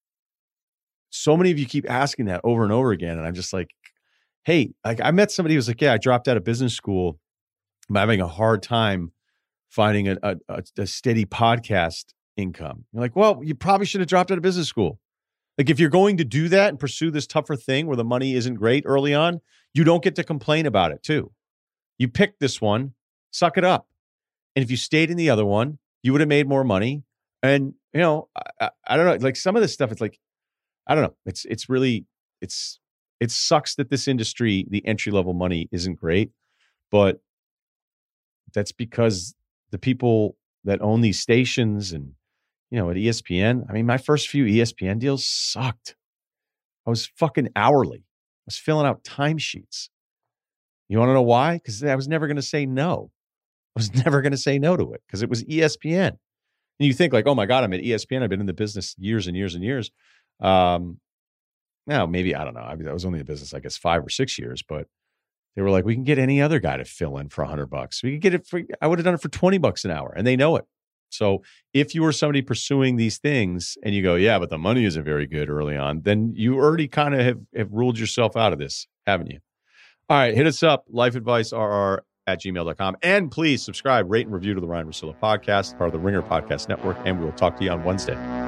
so many of you keep asking that over and over again. And I'm just like, hey, like I met somebody who was like, yeah, I dropped out of business school. I'm having a hard time finding a, a, a steady podcast income. You're like, well, you probably should have dropped out of business school. Like, if you're going to do that and pursue this tougher thing where the money isn't great early on, you don't get to complain about it too. You picked this one, suck it up. And if you stayed in the other one, you would have made more money. And, you know, I, I don't know, like some of this stuff, it's like, I don't know. It's, it's really, it's, it sucks that this industry, the entry-level money isn't great, but that's because the people that own these stations and, you know, at E S P N, I mean, my first few E S P N deals sucked. I was fucking hourly. I was filling out timesheets. You want to know why? Because I was never going to say no. I was never going to say no to it because it was E S P N. And you think like, oh my God, I'm at E S P N. I've been in the business years and years and years. Um, now, maybe, I don't know. I mean, I was only in the business, I guess, five or six years, but they were like, we can get any other guy to fill in for a hundred bucks. We could get it for, I would have done it for twenty bucks an hour, and they know it. So if you were somebody pursuing these things and you go, yeah, but the money isn't very good early on, then you already kind of have, have ruled yourself out of this, haven't you? All right, hit us up, lifeadvicerr at gmail dot com. And please subscribe, rate, and review to the Ryen Russillo podcast, part of the Ringer Podcast Network, and we will talk to you on Wednesday.